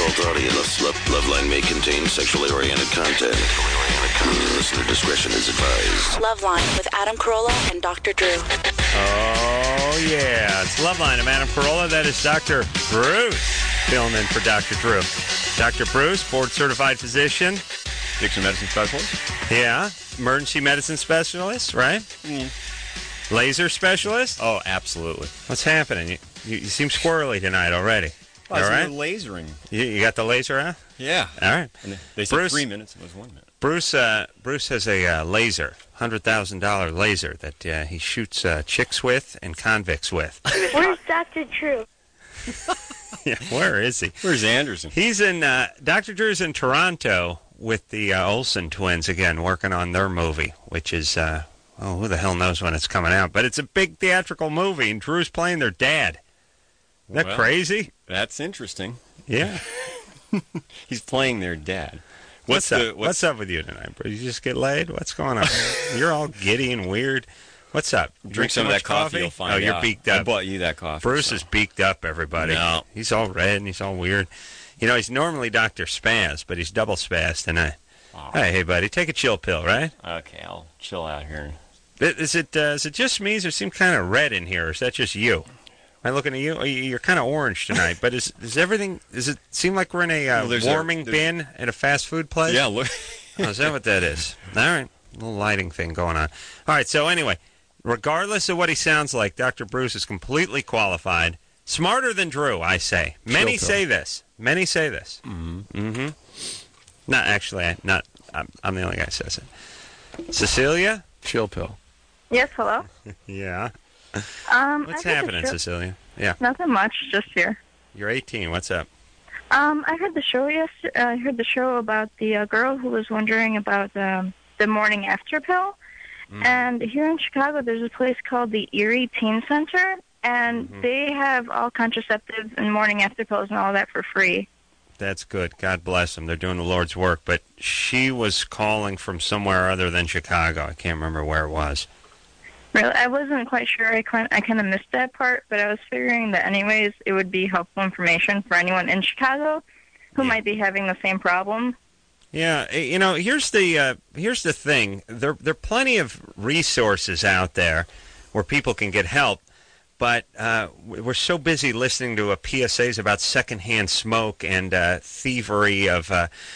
adult audience. Loveline may contain sexually oriented content. Listener discretion is advised. Loveline with Adam Carolla and Dr. Drew. Oh, yeah. It's Loveline. I'm Adam Carolla. That is Dr. Bruce filling in for Dr. Drew. Dr. Bruce, board-certified physician. Addiction medicine specialist. Yeah. Emergency medicine specialist, right? Laser specialist? Oh, absolutely. What's happening? You seem squirrely tonight already. Well, all right? Lasering. You got the laser out? Yeah. All right. And they said Bruce, 3 minutes. It was 1 minute. Bruce has a laser, $100,000 laser that he shoots chicks with and convicts with. Where's Dr. Drew? Yeah, where is he? Where's Anderson? He's in, Dr. Drew's in Toronto with the Olsen twins again, working on their movie, which is, who the hell knows when it's coming out. But it's a big theatrical movie, and Drew's playing their dad. Isn't that crazy? That's interesting. Yeah. He's playing their dad. What's up with you tonight, bro? You just get laid? What's going on? You're all giddy and weird. What's up? Drink some of that coffee, you'll find out. Oh, you're beaked up. I bought you that coffee. Bruce is beaked up, everybody. No. He's all red and he's all weird. You know, he's normally Dr. Spaz, but he's double spaz tonight. Oh. Hey, buddy, take a chill pill, right? Okay, I'll chill out here. Is it just me? Does it seem kind of red in here, or is that just you? Am I looking at you? You're kind of orange tonight, but is everything? Does it seem like we're in a warming bin at a fast food place? Yeah, look. Oh, is that what that is? All right, a little lighting thing going on. All right, so anyway, regardless of what he sounds like, Dr. Bruce is completely qualified, smarter than Drew, I say. Many say this. Many say this. Mm-hmm. Not actually. I'm the only guy who says it. Cecilia? Chill pill. Yes, hello? Yeah. What's happening, Cecilia? Yeah. Nothing much, just here. You're 18. What's up? I heard the show yesterday. I heard the show about the girl who was wondering about the morning after pill. And here in Chicago, there's a place called the Erie Teen Center, and they have all contraceptives and morning after pills and all that for free. That's good. God bless them. They're doing the Lord's work. But she was calling from somewhere other than Chicago. I can't remember where it was. Really, I wasn't quite sure. I kind of missed that part, but I was figuring that anyways, it would be helpful information for anyone in Chicago who might be having the same problem. Yeah, you know, here's the thing. There are plenty of resources out there where people can get help, but we're so busy listening to PSAs about secondhand smoke and thievery of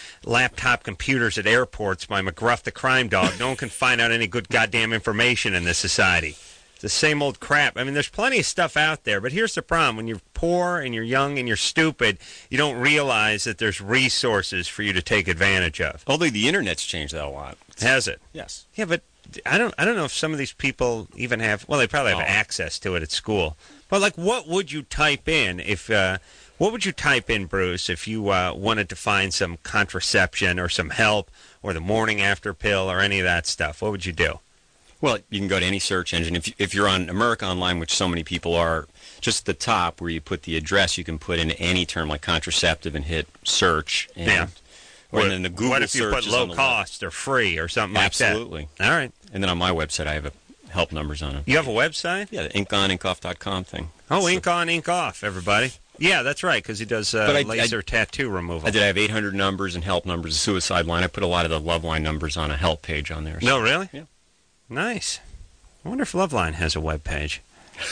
laptop computers at airports by McGruff the crime dog. No one can find out any good goddamn information in this society. It's the same old crap. I mean, there's plenty of stuff out there, but here's the problem. When you're poor and you're young and you're stupid, you don't realize that there's resources for you to take advantage of. Although the Internet's changed that a lot. Has it? Yes. Yeah, but I don't know if some of these people even have, well, they probably have access to it at school. But, like, what would you type in if... What would you type in, Bruce, if you wanted to find some contraception or some help or the morning after pill or any of that stuff? What would you do? Well, you can go to any search engine. If you're on America Online, which so many people are, just at the top where you put the address, you can put in any term like contraceptive and hit search. And, yeah. Or then the Google what if you search put low cost or free or something like that? Absolutely. All right. And then on my website, I have help numbers on it. You have a website? Yeah, the inkoninkoff.com thing. Oh, Ink on, Ink off, everybody. Yeah, that's right, because he does laser tattoo removal. I have 800 numbers and help numbers, a suicide line. I put a lot of the Loveline numbers on a help page on there. So. No, really? Yeah. Nice. I wonder if Loveline has a web page.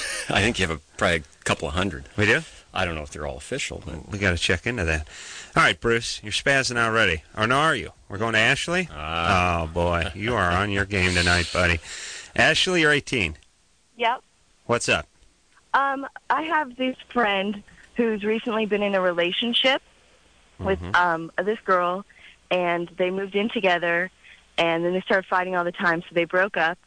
I think you have probably a couple of hundred. We do? I don't know if they're all official. But... We got to check into that. All right, Bruce, you're spazzing out ready. Or no, are you? We're going to Ashley? Oh, boy. You are on your game tonight, buddy. Ashley, you're 18. Yep. What's up? I have this friend who's recently been in a relationship with this girl, and they moved in together, and then they started fighting all the time, so they broke up.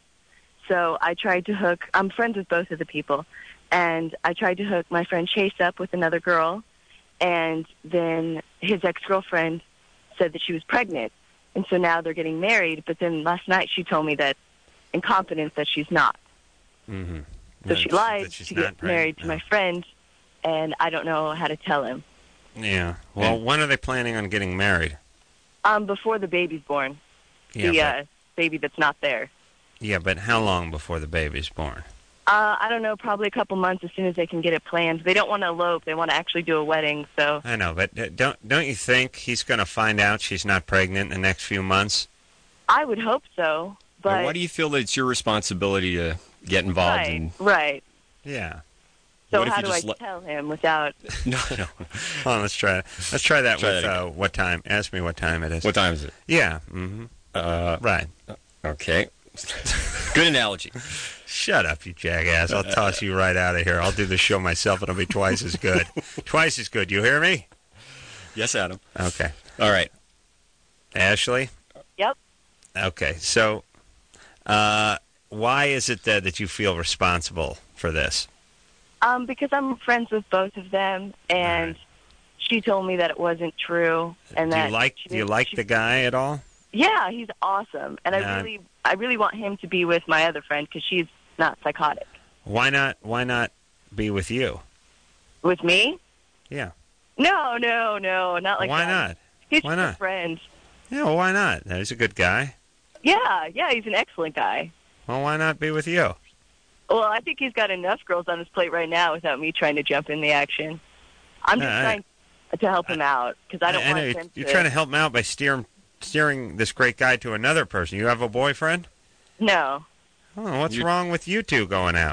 So I tried to hook, I'm friends with both of the people, and I tried to hook my friend Chase up with another girl, and then his ex-girlfriend said that she was pregnant, and so now they're getting married, but then last night she told me that, in confidence, that she's not. Mm-hmm. So she lied to get married to my friend, and I don't know how to tell him. Yeah. Well, when are they planning on getting married? Before the baby's born. Yeah, the baby that's not there. Yeah, but how long before the baby's born? I don't know, probably a couple months as soon as they can get it planned. They don't want to elope. They want to actually do a wedding, so. I know, but don't you think he's going to find out she's not pregnant in the next few months? I would hope so, but... Now, why do you feel that it's your responsibility to get involved in... Right. Yeah. So What if how you do I just tell him without... No. Hold on, let's try that. Let's try that Try with that what time. Ask me what time it is. What time is it? Yeah. Mm-hmm. Right. Okay. Good analogy. Shut up, you jackass. I'll toss you right out of here. I'll do the show myself. It'll be twice as good. Twice as good. You hear me? Yes, Adam. Okay. All right. Ashley? Yep. Okay. So, why is it that you feel responsible for this? Because I'm friends with both of them, and she told me that it wasn't true. And Do that you like the guy at all? Yeah, he's awesome, and Yeah. I really want him to be with my other friend because she's not psychotic. Why not be with you? With me? Yeah. No, not like Why that. not? He's Why just not? a friend. Yeah, well, why not? He's a good guy. Yeah, he's an excellent guy. Well, why not be with you? Well, I think he's got enough girls on his plate right now without me trying to jump in the action. I'm just trying to help him out because I don't want know him to... you're trying to help him out by steering this great guy to another person. You have a boyfriend? No. Oh, what's wrong with you two going out?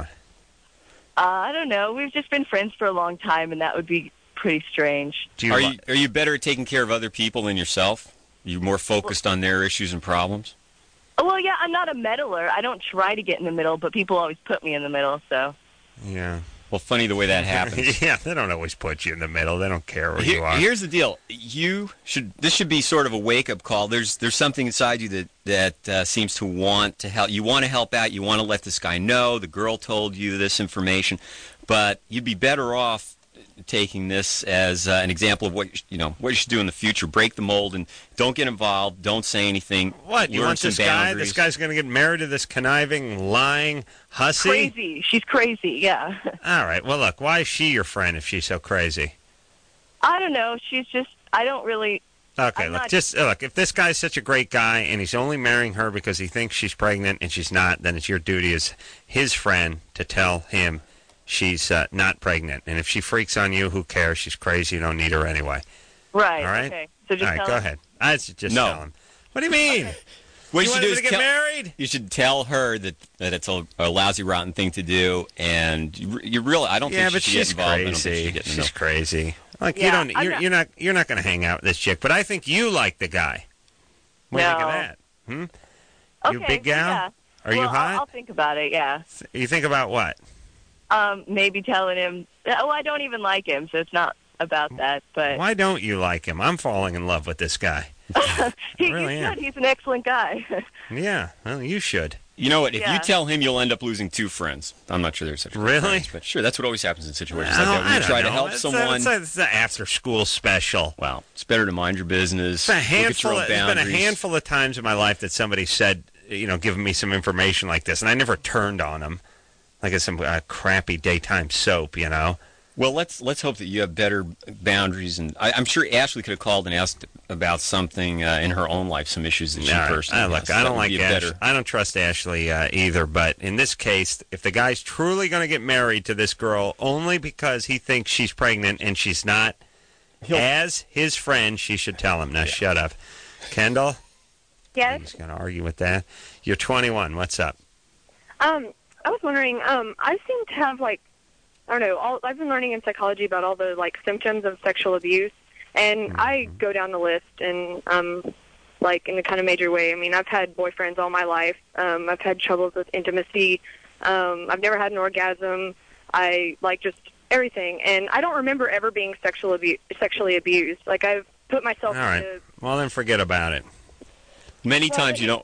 I don't know. We've just been friends for a long time, and that would be pretty strange. Are you better at taking care of other people than yourself? You more focused on their issues and problems? Well, yeah, I'm not a meddler. I don't try to get in the middle, but people always put me in the middle, so... Yeah. Well, funny the way that happens. Yeah, they don't always put you in the middle. They don't care where you are. Here's the deal. This should be sort of a wake-up call. There's something inside you that seems to want to help. You want to help out. You want to let this guy know. The girl told you this information. But you'd be better off taking this as an example of what you should do in the future. Break the mold and don't get involved. Don't say anything. What? You Learn want some this guy? boundaries. This guy's going to get married to this conniving, lying hussy? Crazy. She's crazy, yeah. All right. Well, look, why is she your friend if she's so crazy? I don't know. She's just... I don't really... Okay, look, if this guy's such a great guy and he's only marrying her because he thinks she's pregnant and she's not, then it's your duty as his friend to tell him she's not pregnant. And if she freaks on you, who cares? She's crazy. You don't need her anyway. Right. All right? Okay. So just All right, tell go him. ahead. I just No. tell him. What do you mean? What You you should want do him is to get married? You should tell her that it's a lousy, rotten thing to do, and you really, I don't Yeah, think but she should she's get involved. I don't think she crazy. should get in the She's middle. crazy. Like Yeah, you're not going to hang out with this chick, but I think you like the guy. What do you think of No. that? You a Okay, big gal? yeah. Are you Well, hot? I'll think about it, yeah. You think about what? Maybe telling him... Well, I don't even like him, so it's not about that, but... Why don't you like him? I'm falling in love with this guy. He really am. should. He's an excellent guy. Yeah, well, you should. You know what? If Yeah. you tell him, you'll end up losing two friends. I'm not sure there's such Really? friends, but sure, that's what always happens in situations like Well, that. When I you don't try to know. help It's someone, it's an after-school special. well, it's better to mind your business. It's a Look at your handful. own There's been a boundaries. handful of times in my life that somebody said, giving me some information like this, and I never turned on them, like it's some crappy daytime soap, Well, let's hope that you have better boundaries, and I'm sure Ashley could have called and asked about something in her own life, some issues that she All right. personally Look, has. I That don't would like be a Ash. better. I don't trust Ashley either. But in this case, if the guy's truly going to get married to this girl only because he thinks she's pregnant and she's not, as his friend, she should tell him. Now, shut up, Kendall. Yes. He's going to argue with that. You're 21. What's up? I was wondering, I seem to have, I don't know, I've been learning in psychology about all the, symptoms of sexual abuse, and I go down the list, and, in a kind of major way. I mean, I've had boyfriends all my life. I've had troubles with intimacy. I've never had an orgasm. I, just everything. And I don't remember ever being sexually abused. I've put myself All right. into... Well, then forget about it. Many times you don't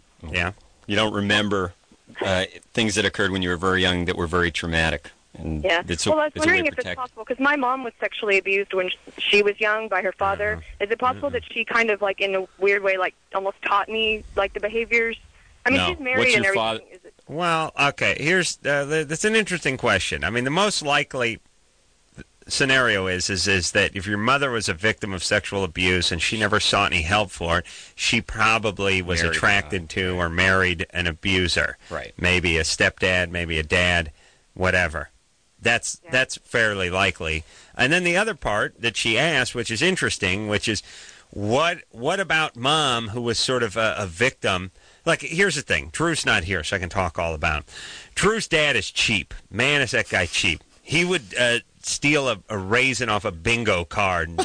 remember things that occurred when you were very young that were very traumatic. And Yeah. it's Well, I was it's a way wondering to if it's protect. possible, because my mom was sexually abused when she was young by her father. Is it possible that she kind of, in a weird way, almost taught me, the behaviors? I mean, No. she's married What's and your everything. father- Is it... Well, okay. Here's that's an interesting question. I mean, the most likely scenario is that if your mother was a victim of sexual abuse and she never sought any help for it, she probably was Married attracted to or married an abuser. Right. Maybe a stepdad, maybe a dad, whatever. That's fairly likely. And then the other part that she asked, which is interesting, which is what about Mom, who was sort of a victim? Like, here's the thing. Drew's not here, so I can talk all about him. Drew's dad is cheap. Man, is that guy cheap. He would steal a raisin off a bingo card and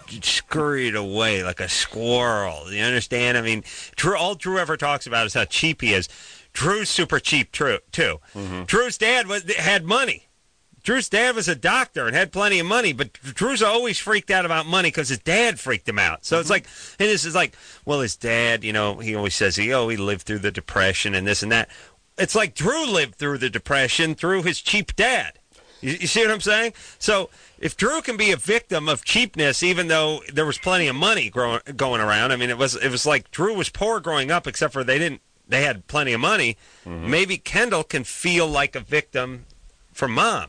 scurry it away like a squirrel. You understand? I mean, all Drew ever talks about is how cheap he is. Drew's super cheap, too. Mm-hmm. Drew's dad had money. Drew's dad was a doctor and had plenty of money, but Drew's always freaked out about money because his dad freaked him out. So it's like, and this is like, well, his dad, he always says he lived through the Depression and this and that. It's like Drew lived through the Depression through his cheap dad. You see what I'm saying? So if Drew can be a victim of cheapness, even though there was plenty of money going around, I mean, it was like Drew was poor growing up, except for they had plenty of money. Mm-hmm. Maybe Kendall can feel like a victim for Mom.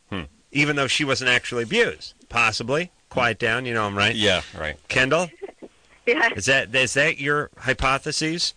Even though she wasn't actually abused. Possibly. Quiet down, I'm right. Yeah, right. Kendall? Yeah. Is that your hypotheses?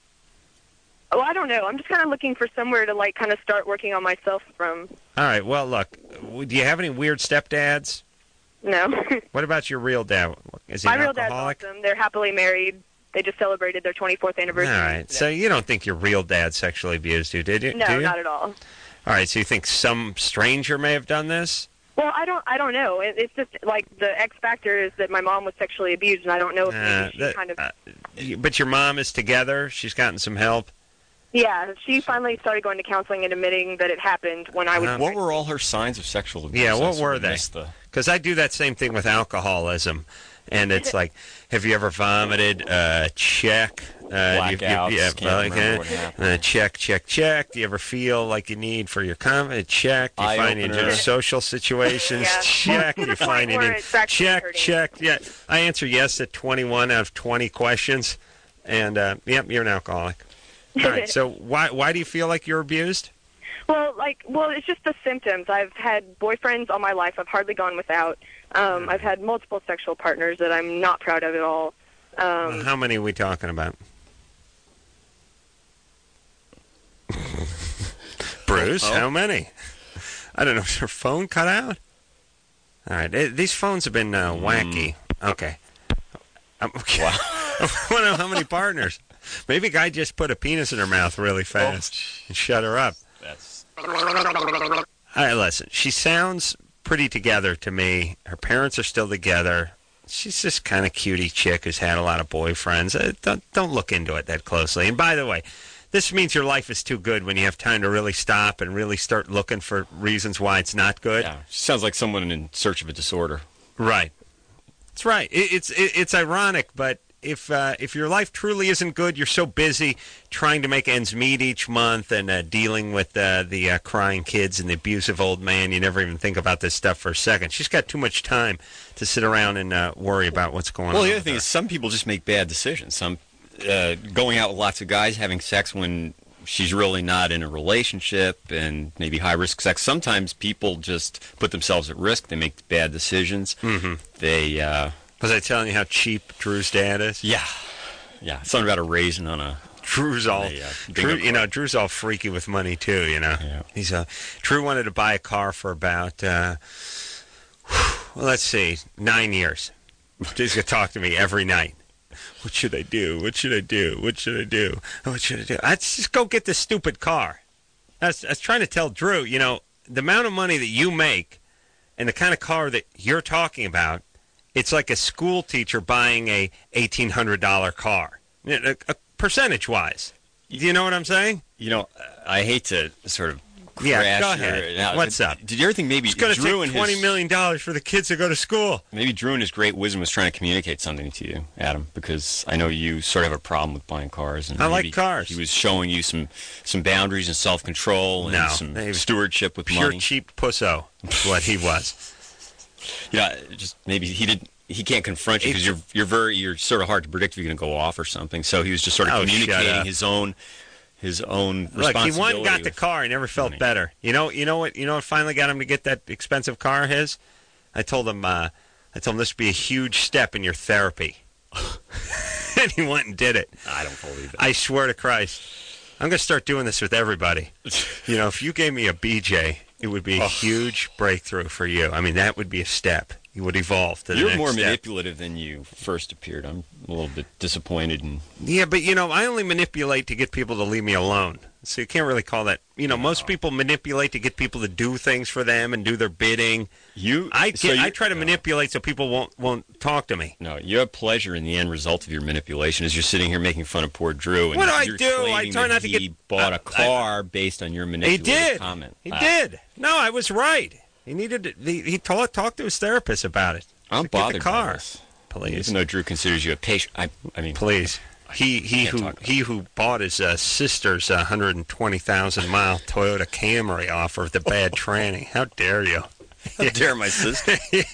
Oh, I don't know. I'm just kind of looking for somewhere to, kind of start working on myself from. All right. Well, look, do you have any weird stepdads? No. What about your real dad? Is he My an real dad's alcoholic? awesome. They're happily married. They just celebrated their 24th anniversary. All right. So you don't think your real dad sexually abused you, did you? No, do you? not at all. All right. So you think some stranger may have done this? Well, I don't know. It's just the X factor is that my mom was sexually abused, and I don't know if maybe she kind of. But your mom is together. She's gotten some help. Yeah, she finally started going to counseling and admitting that it happened when I was. What were all her signs of sexual abuse? Yeah, what were they? Because I do that same thing with alcoholism. And it's like, have you ever vomited? Check. Blackouts. Can't remember what happened. Check. Do you ever feel like you need for your comment? Check. Do you find it in social situations? Yeah. Check. Do you find it in check. Yeah. I answer yes at 21 out of 20 questions. And, yep, you're an alcoholic. All right. So why do you feel like you're abused? Well, it's just the symptoms. I've had boyfriends all my life. I've hardly gone without. I've had multiple sexual partners that I'm not proud of at all. How many are we talking about? Bruce, how many? I don't know. Is your phone cut out? All right. These phones have been wacky. Okay. Okay. Wow. I want to know how many partners. Maybe a guy just put a penis in her mouth really fast and shut her up. All right, listen. She sounds pretty together to me. Her parents are still together. She's this kind of cutie chick who's had a lot of boyfriends. Don't look into it that closely. And by the way, this means your life is too good when you have time to really stop and really start looking for reasons why it's not good. Yeah, she sounds like someone in search of a disorder. Right. That's right. It's ironic, but if your life truly isn't good, you're so busy trying to make ends meet each month and dealing with the crying kids and the abusive old man, you never even think about this stuff for a second. She's got too much time to sit around and worry about what's going on. Well, the other thing is some people just make bad decisions. Some going out with lots of guys, having sex when she's really not in a relationship, and maybe high-risk sex. Sometimes people just put themselves at risk. They make bad decisions. Mm-hmm. They... Was I telling you how cheap Drew's dad is? Yeah. Something about a raisin on a... Drew's all freaky with money too. Yeah. He's Drew wanted to buy a car for about let's see, 9 years. He's gonna talk to me every night. What should I do? What should I do? What should I do? What should I do? Let's just go get this stupid car. I was trying to tell Drew, the amount of money that you make and the kind of car that you're talking about. It's like a school teacher buying a $1,800 car, percentage-wise. Do you know what I'm saying? I hate to sort of crash. Yeah, go ahead. What's up? Did you ever think maybe it's going to Drew take $20 million for the kids to go to school? Maybe Drew in his great wisdom was trying to communicate something to you, Adam, because I know you sort of have a problem with buying cars. And I like cars. He was showing you some boundaries and self-control and some stewardship with pure money. Pure cheap pusso is what he was. Just maybe he can't confront you because you're sort of hard to predict if you're going to go off or something. So he was just sort of communicating his own responsibility. Look, he went and got the car. He never felt better. You know what finally got him to get that expensive car of his? I told him this would be a huge step in your therapy. And he went and did it. I don't believe it. I swear to Christ. I'm going to start doing this with everybody. If you gave me a BJ, it would be a huge breakthrough for you. I mean, that would be a step. You would evolve to the You're next more step. manipulative than you first appeared. I'm a little bit disappointed. Yeah, but, I only manipulate to get people to leave me alone. So you can't really call that. Most people manipulate to get people to do things for them and do their bidding. I try to manipulate so people won't talk to me. No, you have pleasure in the end result of your manipulation as you're sitting here making fun of poor Drew. And What do I you're do? I claiming try that not to he bought a car based on your manipulative comment. He did. No, I was right. He needed to, he talked to his therapist about it. I'm Get bothered the car. by this. Please. Even though Drew considers you a patient. I mean, please. He who bought his sister's 120,000-mile Toyota Camry off of the bad tranny. How dare you? How dare my sister?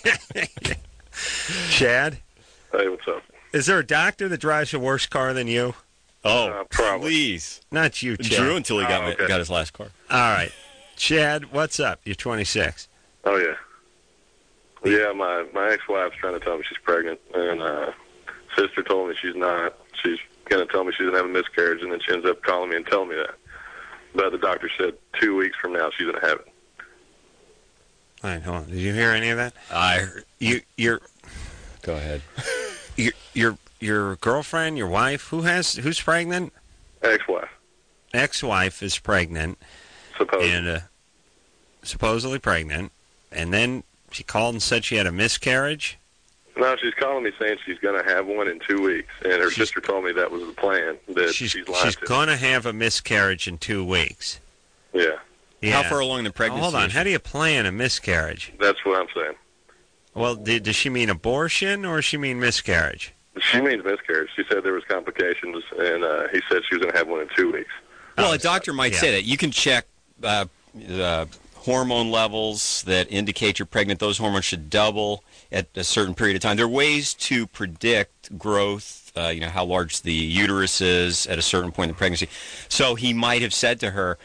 Chad? Hey, what's up? Is there a doctor that drives a worse car than you? Oh, probably. Please. Not you, Chad. Drew until he got okay. got his last car. All right. Chad, what's up? You're 26. Oh, yeah. Yeah, my ex-wife's trying to tell me she's pregnant, and sister told me she's not. She's going to tell me she's going to have a miscarriage, and then she ends up calling me and telling me that. But the doctor said 2 weeks from now she's going to have it. All right, hold on. Did you hear any of that? I heard. You're Go ahead. your girlfriend, your wife, who's pregnant? Ex-wife. Ex-wife is pregnant. Supposedly. And supposedly pregnant, and then she called and said she had a miscarriage. No, she's calling me saying she's going to have one in 2 weeks, and her sister told me that was the plan, that she's lying She's to. going to have a miscarriage in 2 weeks. Yeah, Yeah. How far along in the pregnancy? Hold on. is she? How do you plan a miscarriage? that's what I'm saying. Well, does she mean abortion or does she mean miscarriage? She means miscarriage. She said there was complications, and he said she was going to have one in 2 weeks. Well, a doctor might yeah. say that. You can check hormone levels that indicate you're pregnant. Those hormones should double at a certain period of time. There are ways to predict growth, how large the uterus is at a certain point in the pregnancy. So he might have said to her,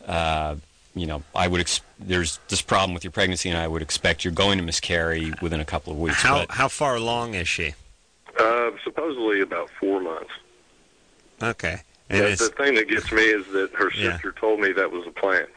there's this problem with your pregnancy, and I would expect you're going to miscarry within a couple of weeks. How far along is she? Supposedly about 4 months. Okay. The thing that gets me is that her sister told me that was the plan.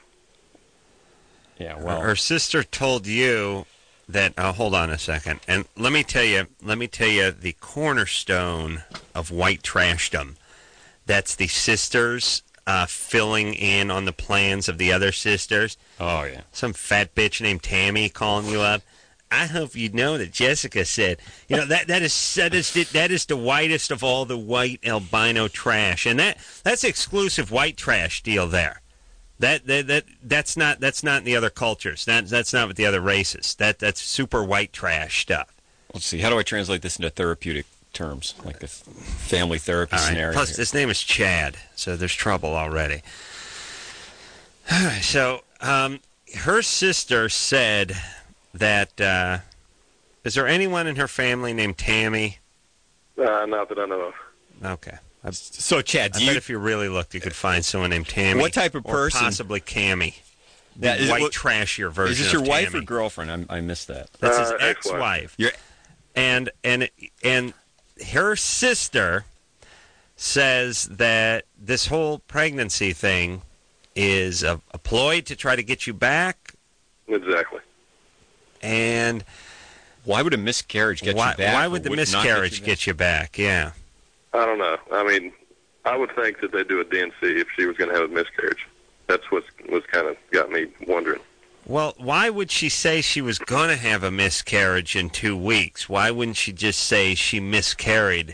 Yeah, well, her sister told you that. Hold on a second, and let me tell you the cornerstone of white trashdom. That's the sisters filling in on the plans of the other sisters. Oh yeah, some fat bitch named Tammy calling you up. I hope you know that Jessica said. That is the whitest of all the white albino trash, and that's exclusive white trash deal there. That's not in the other cultures. That's not with the other races. That's super white trash stuff. Let's see. How do I translate this into therapeutic terms, like the family therapy scenario? Plus, here? his name is Chad, so there's trouble already. All right, so her sister said that. Is there anyone in her family named Tammy? Not that I know of. Okay. So, Chad, I bet if you really looked, you could find someone named Tammy. What type of person? Or possibly Cammy. That is white, trashier version. Is this your of wife Tammy. or girlfriend? I missed that. That's his ex-wife. And her sister says that this whole pregnancy thing is a ploy to try to get you back. Exactly. And why would a miscarriage get you back? Why would the miscarriage get you back? Yeah. I don't know. I mean, I would think that they'd do a DNC if she was going to have a miscarriage. That's what's kind of got me wondering. Well, why would she say she was going to have a miscarriage in 2 weeks? Why wouldn't she just say she miscarried?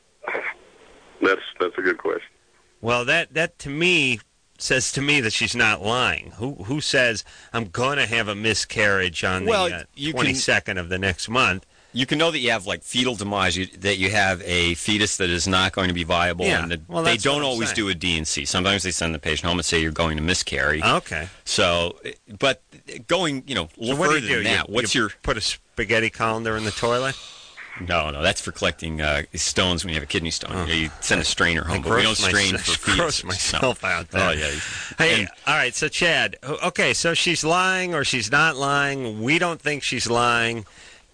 That's a good question. Well, that to me says to me that she's not lying. Who says I'm going to have a miscarriage on the 22nd of the next month? You can know that you have like fetal demise, that you have a fetus that is not going to be viable, and they don't always do a D&C. Sometimes they send the patient home and say you're going to miscarry. Okay. So, but going, a little further than that, you put a spaghetti colander in the toilet? No, that's for collecting stones when you have a kidney stone. You send a strainer home, I but we don't gross strain myself- for fetuses. gross myself out there. Oh, yeah. Hey, And- all right, so Chad, okay, so she's lying or she's not lying. We don't think she's lying.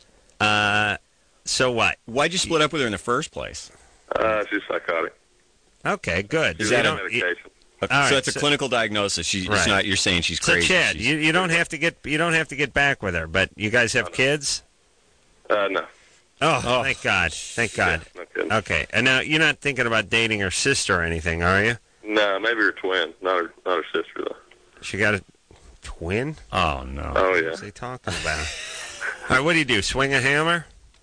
So what? Why'd you split up with her in the first place? She's psychotic. Okay, good. She's You on don't- medication. All So right, that's a so- clinical diagnosis. It's Right. not. You're saying she's So crazy. Chad, She's- you don't have to get back with her, but you guys have kids? No. Oh, thank God. Thank God. Yeah, not kidding. Okay. And now you're not thinking about dating her sister or anything, are you? No, maybe her twin, not her sister though. She got a twin? Oh no. Oh yeah. What's he talking about? All right, what do you do? Swing a hammer?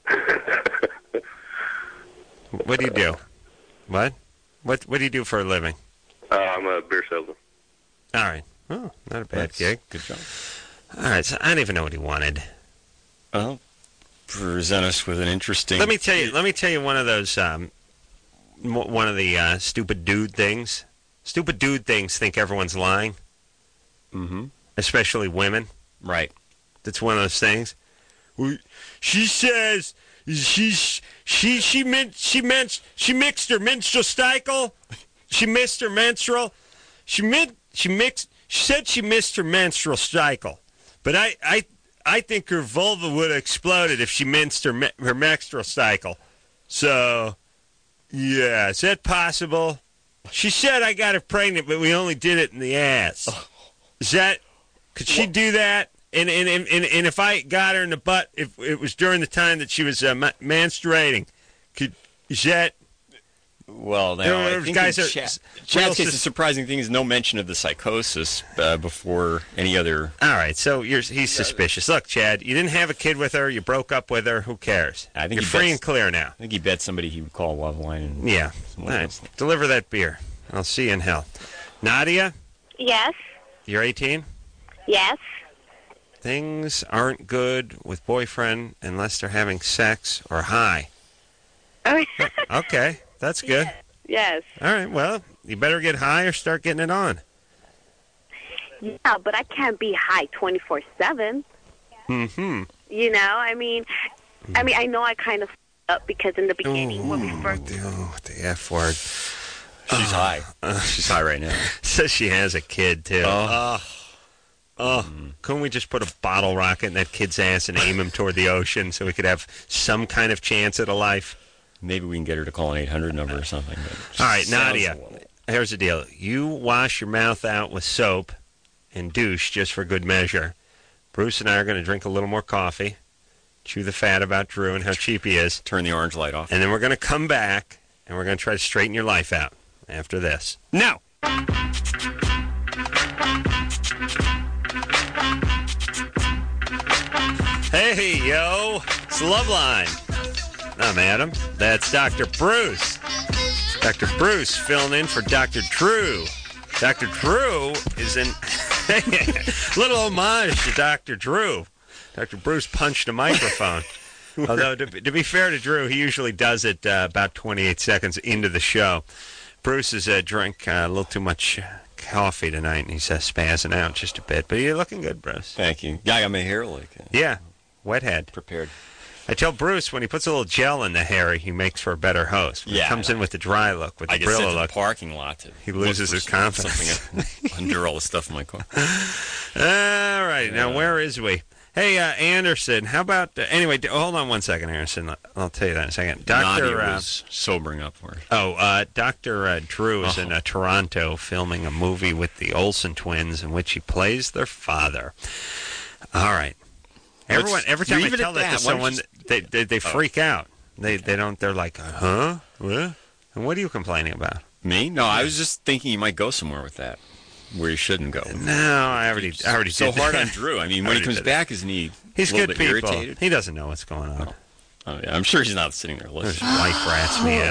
What do you do? What do you do for a living? I'm a beer salesman. All right. Oh, not a bad That's- gig. Good job. All right, so I don't even know what he wanted. Well, present us with an interesting. Let me tell you one of those one of the stupid dude things. Stupid dude things think everyone's lying, Mm-hmm. especially women. Right. That's one of those things. She says she mixed her menstrual cycle. She missed her menstrual. She said she missed her menstrual cycle. But I think her vulva would have exploded if she missed her menstrual cycle. So, yeah, is that possible? She said I got her pregnant, but we only did it in the ass. Could she do that? And if I got her in the butt, if it was during the time that she was menstruating, is that? Well, now I think guys in are Chad's real case, the surprising thing is no mention of the psychosis before any other. All right, so he's suspicious. Look, Chad, you didn't have a kid with her. You broke up with her. Who cares? I think you're he free bets- and clear now. I think he bet somebody he would call Loveline. And Yeah. All right. Deliver that beer. I'll see you in hell. Nadia, Yes. you're 18? Yes. Things aren't good with boyfriend unless they're having sex or high. Okay, that's good. Yes. All right, well, you better get high or start getting it on. Yeah, but I can't be high 24/7. Mm-hmm. You know, I mean, I know I kind of up because in the beginning when we first. The F word. She's high. She's high right now. Says she has a kid, too. Oh. Couldn't we just put a bottle rocket in that kid's ass and aim him toward the ocean so we could have some kind of chance at a life? Maybe we can get her to call an 800 number or something. But All right, sounds Nadia, a little- here's the deal. You wash your mouth out with soap and douche just for good measure. Bruce and I are going to drink a little more coffee, chew the fat about Drew and how cheap he is, Turn the orange light off. and then we're going to come back and we're going to try to straighten your life out after this. No! Hey, yo, it's Loveline. I'm Adam. That's Dr. Bruce. Dr. Bruce filling in for Dr. Drew. Dr. Drew is in little homage to Dr. Drew. Dr. Bruce punched a microphone. Although, to be fair to Drew, he usually does it about 28 seconds into the show. Bruce has drank a little too much coffee tonight, and he's spazzing out just a bit. But you're looking good, Bruce. Thank you. Yeah, I got my hair like Yeah, wet head. prepared. I tell Bruce when he puts a little gel in the hair, he makes for a better host. When he Yeah, comes in with the dry look, with I the get sent Brillo to the look. parking lot to He loses look his for confidence. something under all the stuff in my car. All right, now where is we? Hey, Anderson, how about... anyway, hold on one second, Anderson. I'll tell you that in a second. Nadia was sobering up for her. Dr. Drew is in Toronto filming a movie with the Olsen twins in which he plays their father. All right. Every time I leave it tell at that to that. Why don't someone, they freak out. They don't. They're like, huh? What? And what are you complaining about? Me? No, I was just thinking you might go somewhere with that, where you shouldn't go. No, I already So did hard that. on Drew. I mean, I when he already comes did back, isn't he He's a little good bit people. irritated? He doesn't know what's going on. Oh, yeah, I'm sure he's not sitting there His listening. wife rats me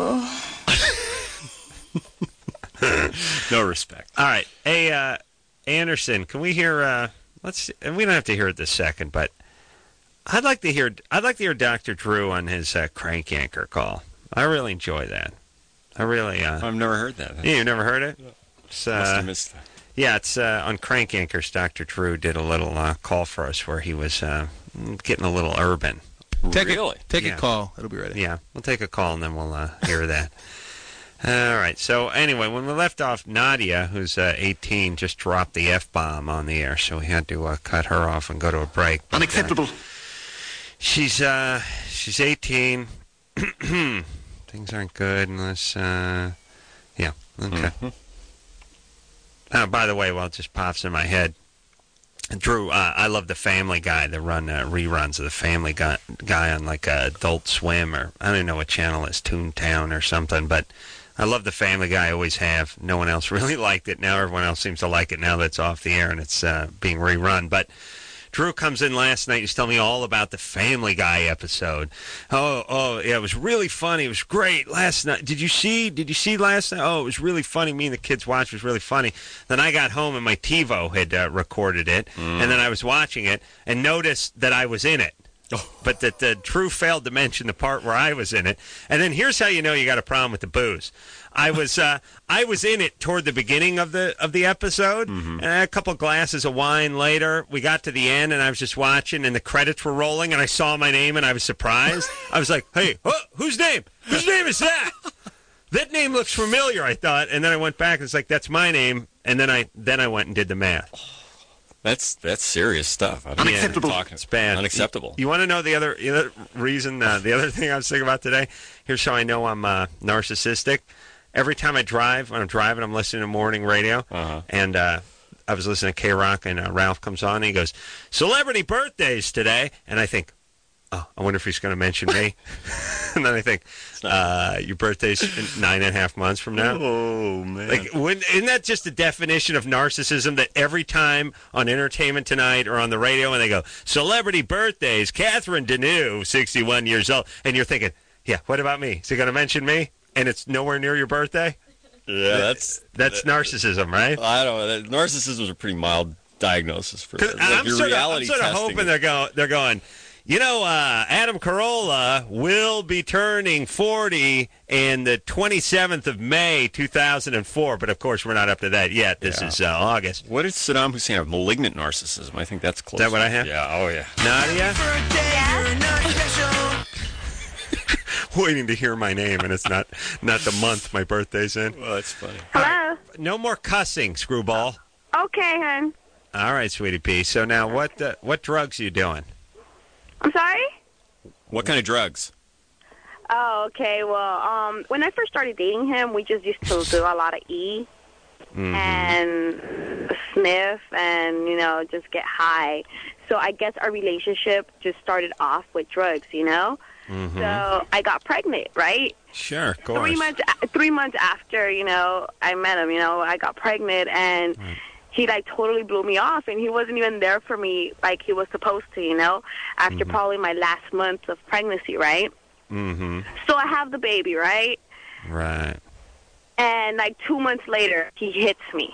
out. No respect. All right. Hey, Anderson, can we hear? And we don't have to hear it this second, but I'd like to hear Dr. Drew on his crank anchor call. I really enjoy that. I really. I've never heard that. Yeah, you've never heard it? Must have missed that. Yeah, it's on Crank Anchors. Dr. Drew did a little call for us where he was getting a little urban. Really? Take Yeah. a call. It'll be ready. Yeah, we'll take a call and then we'll hear that. All right. So anyway, when we left off, Nadia, who's 18, just dropped the F-bomb on the air, so we had to cut her off and go to a break. But, Unacceptable. she's 18. Things aren't good unless yeah. Okay. By the way, well, it just pops in my head. Drew, I love the Family Guy. They run reruns of the Family Guy on like Adult Swim, or I don't even know what channel it is, Toontown or something. But I love the Family Guy. I always have. No one else really liked it. Now everyone else seems to like it now that it's off the air and it's being rerun. But Drew comes in last night. He's telling me all about the Family Guy episode. Oh, yeah, it was really funny. It was great last night. Did you see last night? Oh, it was really funny. Me and the kids watched. It was really funny. Then I got home and my TiVo had recorded it, and then I was watching it and noticed that I was in it. But that Drew failed to mention the part where I was in it. And then here's how you know you got a problem with the booze. I was in it toward the beginning of the episode, and a couple glasses of wine later, we got to the end, and I was just watching, and the credits were rolling, and I saw my name, and I was surprised. I was like, "Hey, whose name? Whose name is that? That name looks familiar." I thought, and then I went back, and it's like, "That's my name," and then I went and did the math. That's serious stuff. Unacceptable. It's bad. Unacceptable. You want to know the other reason? The other thing I was thinking about today. Here's how I know I'm narcissistic. Every time I drive, when I'm driving, I'm listening to morning radio, and I was listening to K-Rock, and Ralph comes on, and he goes, "Celebrity birthdays today," and I think, oh, I wonder if he's going to mention me. And then I think, your birthday's in 9.5 months from now. Oh, man. Like, isn't that just the definition of narcissism, that every time on Entertainment Tonight or on the radio when they go, "Celebrity birthdays, Catherine Deneuve, 61 years old," and you're thinking, yeah, what about me? Is he going to mention me? And it's nowhere near your birthday? Yeah, that's narcissism, right? I don't know. Narcissism is a pretty mild diagnosis for I'm your sort reality of testing. hoping they're going, Adam Carolla will be turning 40 in the 27th of May, 2004. But, of course, we're not up to that yet. This is August. What did Saddam Hussein have? Malignant narcissism. I think that's close. Is that what I have? Yeah, oh, yeah. Nadia? Waiting to hear my name, and it's not the month my birthday's in. Well, that's funny. Hello? No more cussing, screwball. Okay, hon. All right, sweetie pea. So now what drugs are you doing? I'm sorry? What kind of drugs? Oh, okay. Well, when I first started dating him, we just used to do a lot of E and sniff and, just get high. So I guess our relationship just started off with drugs, So I got pregnant, right? Sure, of course. 3 months after, I met him, I got pregnant, and he, totally blew me off, and he wasn't even there for me like he was supposed to, after probably my last month of pregnancy, right? So I have the baby, right? Right. And, 2 months later, he hits me.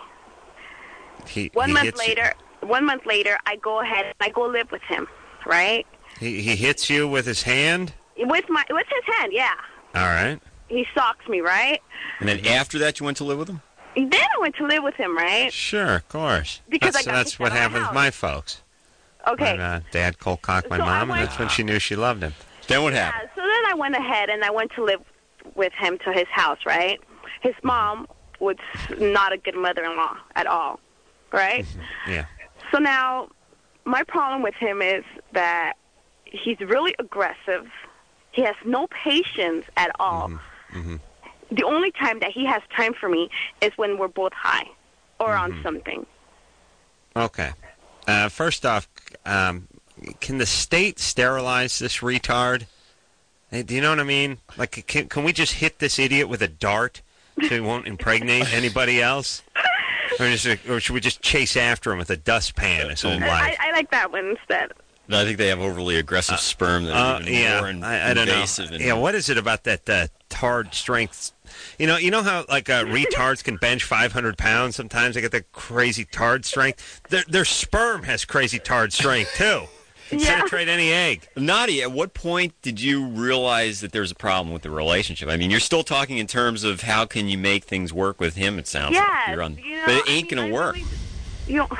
One month later, I go ahead and I go live with him, right? He hits you with his hand? With his hand, yeah. All right. He socks me, right? And then after that, you went to live with him? Then I went to live with him, right? Sure, of course. Because that's what happened with my folks. Okay. My dad cold cocked my mom, and that's when she knew she loved him. Then what happened? So then I went ahead and I went to live with him to his house, right? His mom was not a good mother-in-law at all, right? Yeah. So now my problem with him is that he's really aggressive. He has no patience at all. The only time that he has time for me is when we're both high or on something. Okay. First off, can the state sterilize this retard? Do you know what I mean? Like, can we just hit this idiot with a dart so he won't impregnate anybody else? Or should we just chase after him with a dustpan his whole life? I like that one instead. No, I think they have overly aggressive sperm that are even more invasive. I don't know. What is it about that tard strength? You know how retards can bench 500 pounds sometimes? They get that crazy tard strength. Their sperm has crazy tard strength, too. Can penetrate any egg. Nadia, at what point did you realize that there's a problem with the relationship? I mean, you're still talking in terms of how can you make things work with him, it sounds like. But it ain't going to work. Really,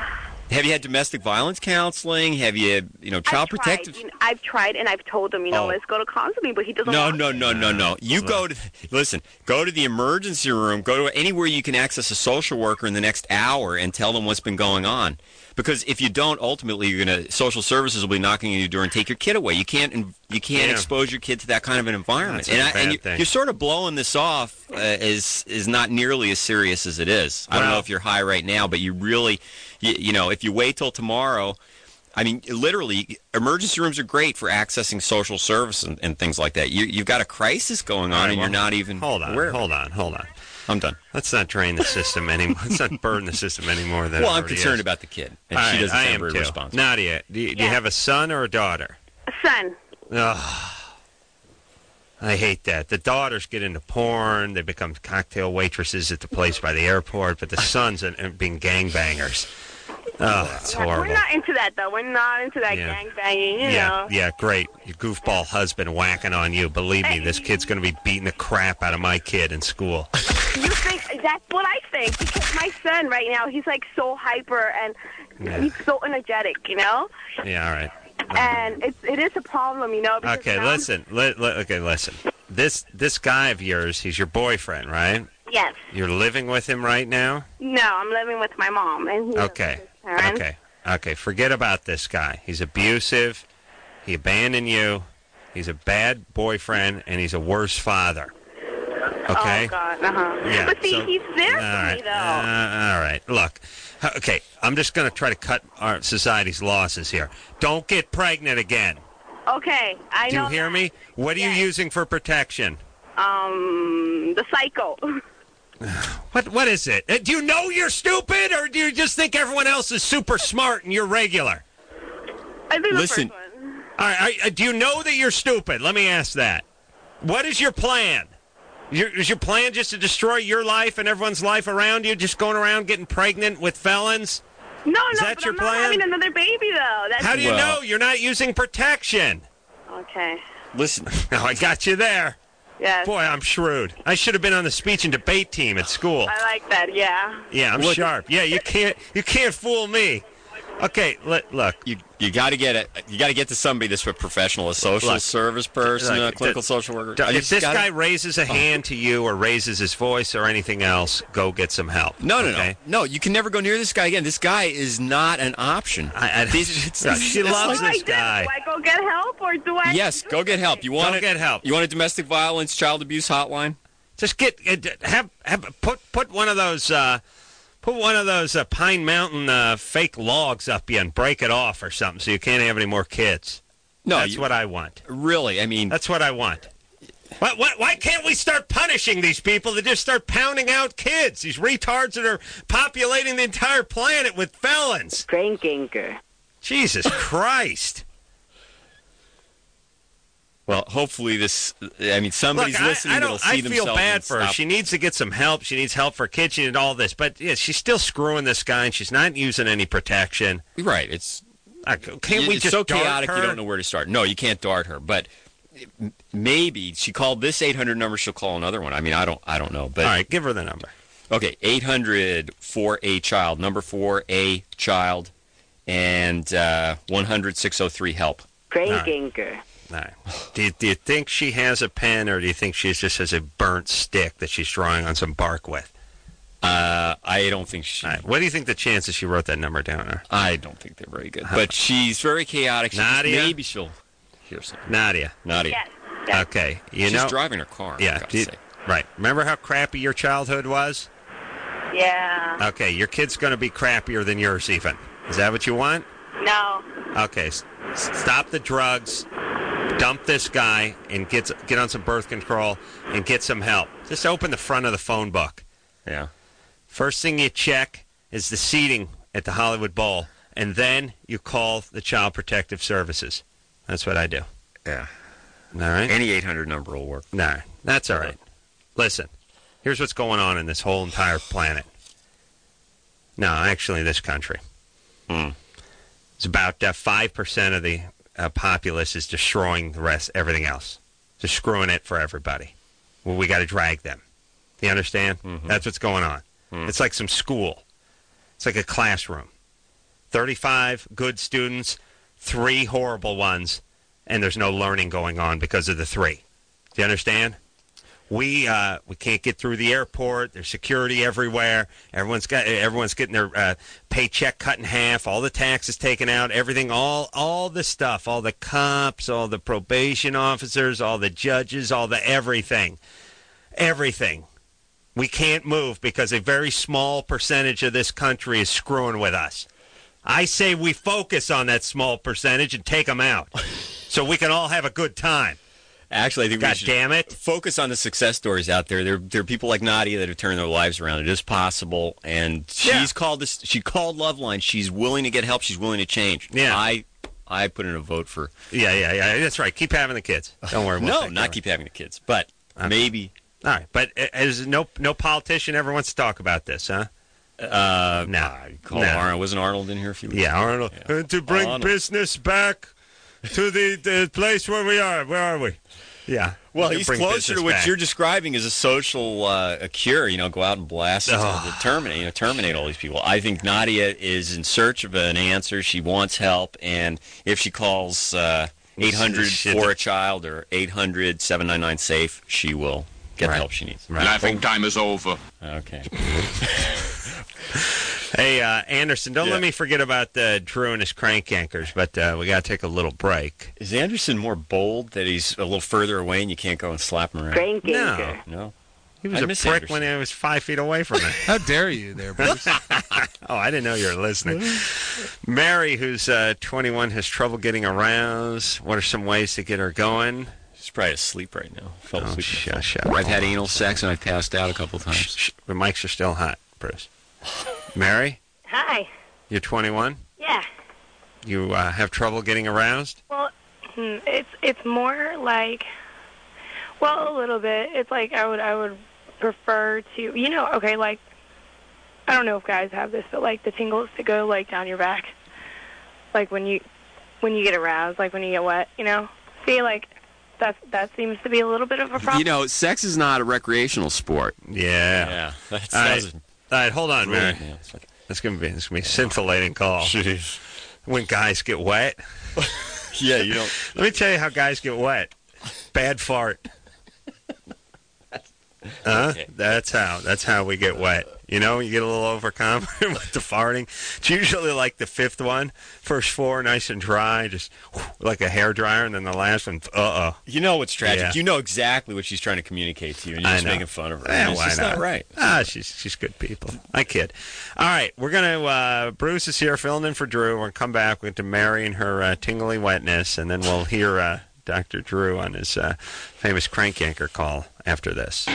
Have you had domestic violence counseling? Have you, child protective? I've tried, and I've told him, let's go to counseling, but he doesn't want to. No. You go to the emergency room, go to anywhere you can access a social worker in the next hour and tell them what's been going on. Because if you don't, ultimately, social services will be knocking on your door and take your kid away. You can't expose your kid to that kind of an environment. You're sort of blowing this off is not nearly as serious as it is. I don't know if you're high right now, but you really, if you wait till tomorrow, I mean, literally, emergency rooms are great for accessing social service and things like that. You've got a crisis going on, and you're not even aware. Hold on. I'm done. Let's not drain the system anymore. Let's not burn the system anymore. I'm concerned about the kid, and she doesn't sound very responsible. Nadia, do you have a son or a daughter? A son. Ugh. I hate that. The daughters get into porn. They become cocktail waitresses at the place by the airport, but the sons are being gangbangers. Oh, that's horrible. We're not into that, though. We're not into that gangbanging, you know. Yeah, great. Your goofball husband whacking on you. Believe me, this kid's going to be beating the crap out of my kid in school. You think? That's what I think. Because my son right now, he's like so hyper and he's so energetic, Yeah, all right. And it is a problem, Okay, listen. Listen. This guy of yours, he's your boyfriend, right? Yes. You're living with him right now? No, I'm living with my mom. And he Okay. Forget about this guy. He's abusive. He abandoned you. He's a bad boyfriend, and he's a worse father. Okay? Oh, God, Yeah, but see, he's there for me, though. All right. Look, okay, I'm just going to try to cut our society's losses here. Don't get pregnant again. Okay, I know. Do you hear me? What are you using for protection? The Psycho. What is it? Do you know you're stupid, or do you just think everyone else is super smart and you're regular? I think Listen. the first one. All right, do you know that you're stupid? Let me ask that. What is your plan? Is your plan just to destroy your life and everyone's life around you, just going around getting pregnant with felons? No, is that but your I'm plan? not having another baby, though. How do you know? You're not using protection. Okay. Listen. Oh, I got you there. Yes. Boy, I'm shrewd. I should have been on the speech and debate team at school. I like that, yeah. Yeah, I'm sharp. Yeah, you can't fool me. Okay, look. You got to get it. You got to get to somebody that's a professional, a social service person, a clinical social worker. If this guy raises a hand to you or raises his voice or anything else, go get some help. No. You can never go near this guy again. This guy is not an option. She loves this guy. Do I go get help or do I? Yes, go get help. You want get help. You want a domestic violence, child abuse hotline? Just put one of those. Put one of those Pine Mountain fake logs up you and break it off or something so you can't have any more kids. No, that's what I want. Really, I mean, that's what I want. Why can't we start punishing these people that just start pounding out kids? These retards that are populating the entire planet with felons. Frank-Anchor. Jesus Christ. Well, hopefully somebody's listening that'll see themselves. I feel bad for her. She needs to get some help. She needs help for kids. She needs all this. But yeah, she's still screwing this guy, and she's not using any protection. Right. It's so chaotic her? You don't know where to start. No, you can't dart her. But maybe she called this 800 number. She'll call another one. I mean, I don't know. But all right, give her the number. Okay, 800-4A-CHILD, number 4A-CHILD, and 100-603-HELP. Frank-Anchor. All right. Do you think she has a pen, or do you think she just has a burnt stick that she's drawing on some bark with? I don't think she... Right. What do you think the chances she wrote that number down are? I don't think they're very good. But she's very chaotic. Nadia? Maybe she'll hear something. Nadia. Yes. Okay. She's driving her car. Yeah. Right. Remember how crappy your childhood was? Yeah. Okay. Your kid's going to be crappier than yours even. Is that what you want? No. Okay. Stop the drugs. Dump this guy and get on some birth control and get some help. Just open the front of the phone book. Yeah. First thing you check is the seating at the Hollywood Bowl, and then you call the Child Protective Services. That's what I do. Yeah. All right? Any 800 number will work. No, that's all right. Listen, here's what's going on in this whole entire planet. No, actually, this country. It's about 5% of the populace is destroying everything else. Just screwing it for everybody. Well, we got to drag them. You understand? Mm-hmm. That's what's going on. It's like some school. It's like a classroom. 35 good students, 3 horrible ones, and there's no learning going on because of the 3. Do you understand? We can't get through the airport. There's security everywhere. Everyone's getting their paycheck cut in half. All the taxes taken out. Everything. All the stuff. All the cops. All the probation officers. All the judges. All the everything. Everything. We can't move because a very small percentage of this country is screwing with us. I say we focus on that small percentage and take them out, so we can all have a good time. Actually, I think we should damn it. focus on the success stories out there. There are people like Nadia that have turned their lives around. It is possible, and she's called this. She called Loveline. She's willing to get help. She's willing to change. Yeah. I put in a vote for. Yeah. That's right. Keep having the kids. Don't worry. No, not keep having the kids, but maybe. All right, but as no politician ever wants to talk about this, huh? No. Arnold. Wasn't Arnold in here a few weeks ago? Yeah, Arnold. Yeah. To bring business back to the place where we are. Where are we? Yeah. Well, he's closer to what you're describing as a social a cure. Go out and blast, terminate all these people. I think Nadia is in search of an answer. She wants help, and if she calls 800 for a child or 800-799-SAFE, she will get the help she needs. Right. Laughing time is over. Okay. Hey, Anderson, don't let me forget about Drew and his crank yankers, but we got to take a little break. Is Anderson more bold that he's a little further away and you can't go and slap him around? Crank yanker. No. He was a prick Anderson when I was 5 feet away from him. How dare you there, Bruce? Oh, I didn't know you were listening. Mary, who's 21, has trouble getting aroused. What are some ways to get her going? She's probably asleep right now. Fell asleep. Shush. I've had anal sex and I've passed out a couple times. The mics are still hot, Bruce. Mary? Hi. You're 21? Yeah. You have trouble getting aroused? Well, it's more like, well, a little bit. It's like I would prefer to, okay, like, I don't know if guys have this, but like the tingles that go like down your back, like when you get aroused, like when you get wet, See, like that seems to be a little bit of a problem. Sex is not a recreational sport. Yeah. All right, hold on, Mary. This is gonna be a scintillating call. Jeez. When guys get wet. Yeah, you don't. Let me tell you how guys get wet. Bad fart. Okay. That's how we get wet. You get a little overconfident with the farting. It's usually like the 5th one. First 4 nice and dry, just like a hairdryer, and then the last one, You know what's tragic? Yeah. You know exactly what she's trying to communicate to you, and you're just making fun of her. Yeah, it's why just not right. She's good people. I kid. All right, we're gonna. Bruce is here filling in for Drew. We're gonna come back with to Mary and her tingly wetness, and then we'll hear Dr. Drew on his famous crank yanker call after this.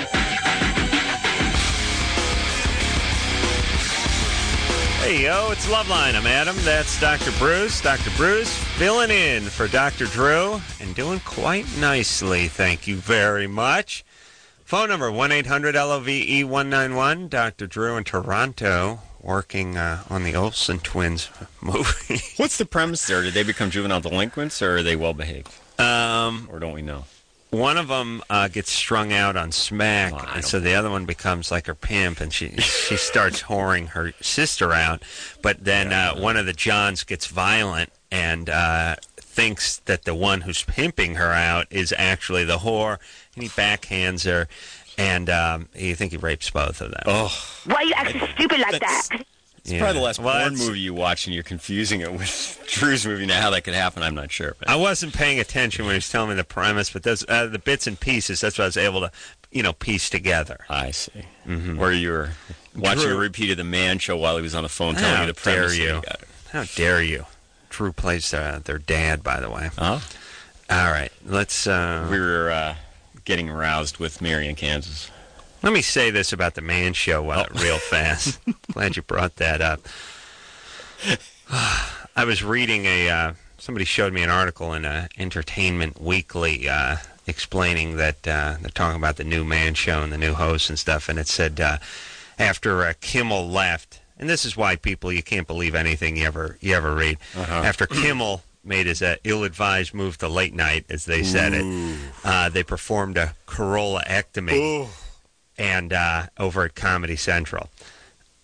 Hey, yo, it's Loveline. I'm Adam. That's Dr. Bruce. Dr. Bruce filling in for Dr. Drew and doing quite nicely. Thank you very much. Phone number 1-800-LOVE-191. Dr. Drew in Toronto working on the Olsen twins movie. What's the premise there? Did they become juvenile delinquents, or are they well-behaved? Or don't we know? One of them gets strung out on smack, and so the other one becomes like her pimp, and she starts whoring her sister out. But then one of the Johns gets violent and thinks that the one who's pimping her out is actually the whore, and he backhands her, and you think he rapes both of them. Oh, why are you acting stupid like that? It's probably the last porn movie you watch, and you're confusing it with Drew's movie. Now, how that could happen, I'm not sure. But I wasn't paying attention when he was telling me the premise, but those the bits and pieces, that's what I was able to, piece together. I see. Mm-hmm. Where you were watching a repeat of The Man Show while he was on the phone telling you the premise. How dare you? Drew plays their dad, by the way. Oh? All right, let's... we were getting aroused with Mary in Kansas. Let me say this about the Man Show real fast. Glad you brought that up. I was reading somebody showed me an article in Entertainment Weekly explaining that they're talking about the new Man Show and the new hosts and stuff, and it said after Kimmel left, and this is why you can't believe anything you ever read. After Kimmel made his ill-advised move to late night, as they said it, they performed a Corolla-ectomy. And over at Comedy Central.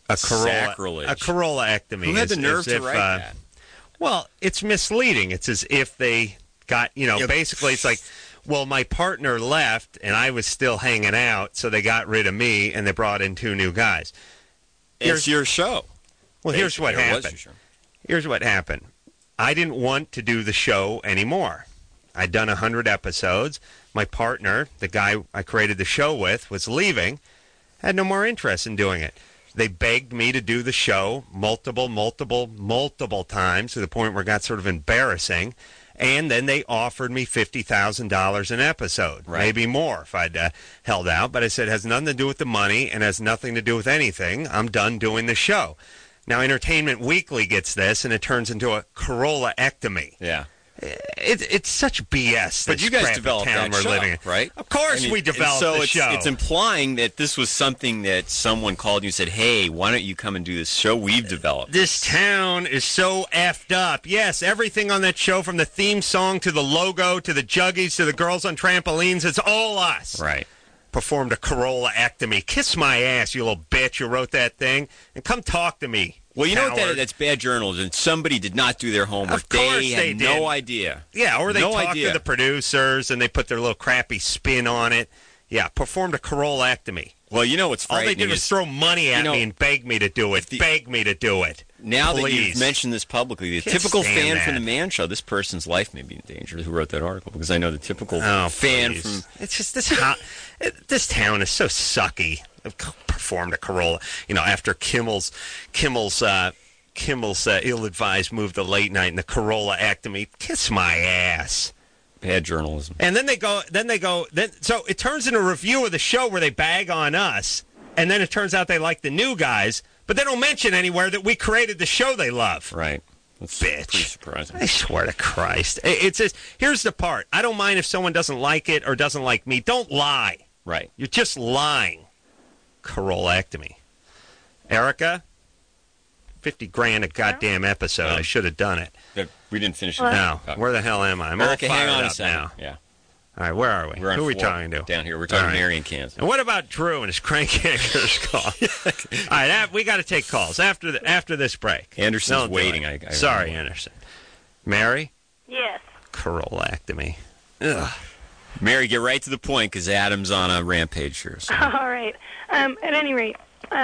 Sacrilege. A Corollaectomy. Who had the is nerve as to if, write that? Well, it's misleading. It's as if they got, basically it's like, well, my partner left and I was still hanging out, so they got rid of me and they brought in 2 new guys. It's your show. Well, here's what Basically, or was happened. your show. Here's what happened. I didn't want to do the show anymore. I'd done 100 episodes. My partner, the guy I created the show with, was leaving. Had no more interest in doing it. They begged me to do the show multiple times to the point where it got sort of embarrassing. And then they offered me $50,000 an episode, maybe more if I'd held out. But I said, it has nothing to do with the money and has nothing to do with anything. I'm done doing the show. Now, Entertainment Weekly gets this, and it turns into a Corollaectomy. Yeah. It's such BS. But you guys developed town that we're show, living in. right? Of course we developed so the show. It's implying that this was something that someone called you and said, hey, why don't you come and do this show we've developed? This town is so effed up. Yes, everything on that show, from the theme song to the logo to the juggies to the girls on trampolines, it's all us. Right. Performed a Corollaectomy. Kiss my ass, you little bitch who wrote that thing, and come talk to me. Well, you know Howard. what? That's bad journalism. Somebody did not do their homework. Of course they had they did. no idea. Yeah, or they no talked idea. to the producers and they put their little crappy spin on it. Yeah, performed a Corollaectomy. Well, you know what's All frightening they did was is, throw money at me and beg me to do it. Beg me to do it. now that Please. you've mentioned this publicly, the Can't typical stand fan that. from the Man Show, this person's life may be in danger who wrote that article, because I know the typical Oh, fan please. from... It's just this town is so sucky. I've performed a Corolla, after Kimmel's ill-advised move to late night and the Corollaectomy. Kiss my ass. Bad journalism. And then so it turns into a review of the show where they bag on us, and then it turns out they like the new guys, but they don't mention anywhere that we created the show they love. Right. That's Bitch. pretty surprising. I swear to Christ. It's just, here's the part. I don't mind if someone doesn't like it or doesn't like me. Don't lie. Right. You're just lying. Corollaectomy. Erica, $50,000 a goddamn episode. I should have done it. We didn't finish it. No. Where the hell am I? I'm Erica, all hang fired on a up second. now. Yeah. All right, where are we? We're on Who are we Florida, talking to? down here. We're talking All right. Marion, Kansas. And what about Drew and his crank anchors call? All right, we got to take calls after this break. Anderson's Don't do waiting. it. I Sorry, remember. Anderson. Mary? Yes. Corollaectomy. Ugh. Mary, get right to the point, because Adam's on a rampage here. So. All right. At any rate,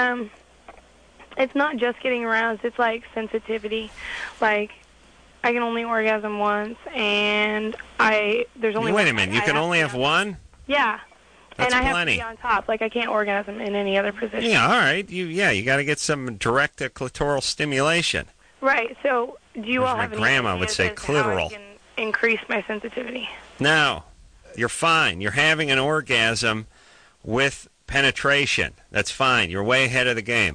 it's not just getting aroused. It's like sensitivity. Like, I can only orgasm once, and there's only Wait one. a minute. You I can have only to have be on- one? Yeah. That's and I plenty. have to be on top. Like, I can't orgasm in any other position. Yeah, all right. You got to get some direct clitoral stimulation. Right. So, do you As all my have any grandma would ideas say, as to how I clitoral. can increase my sensitivity? No, you're fine. You're having an orgasm with penetration. That's fine. You're way ahead of the game.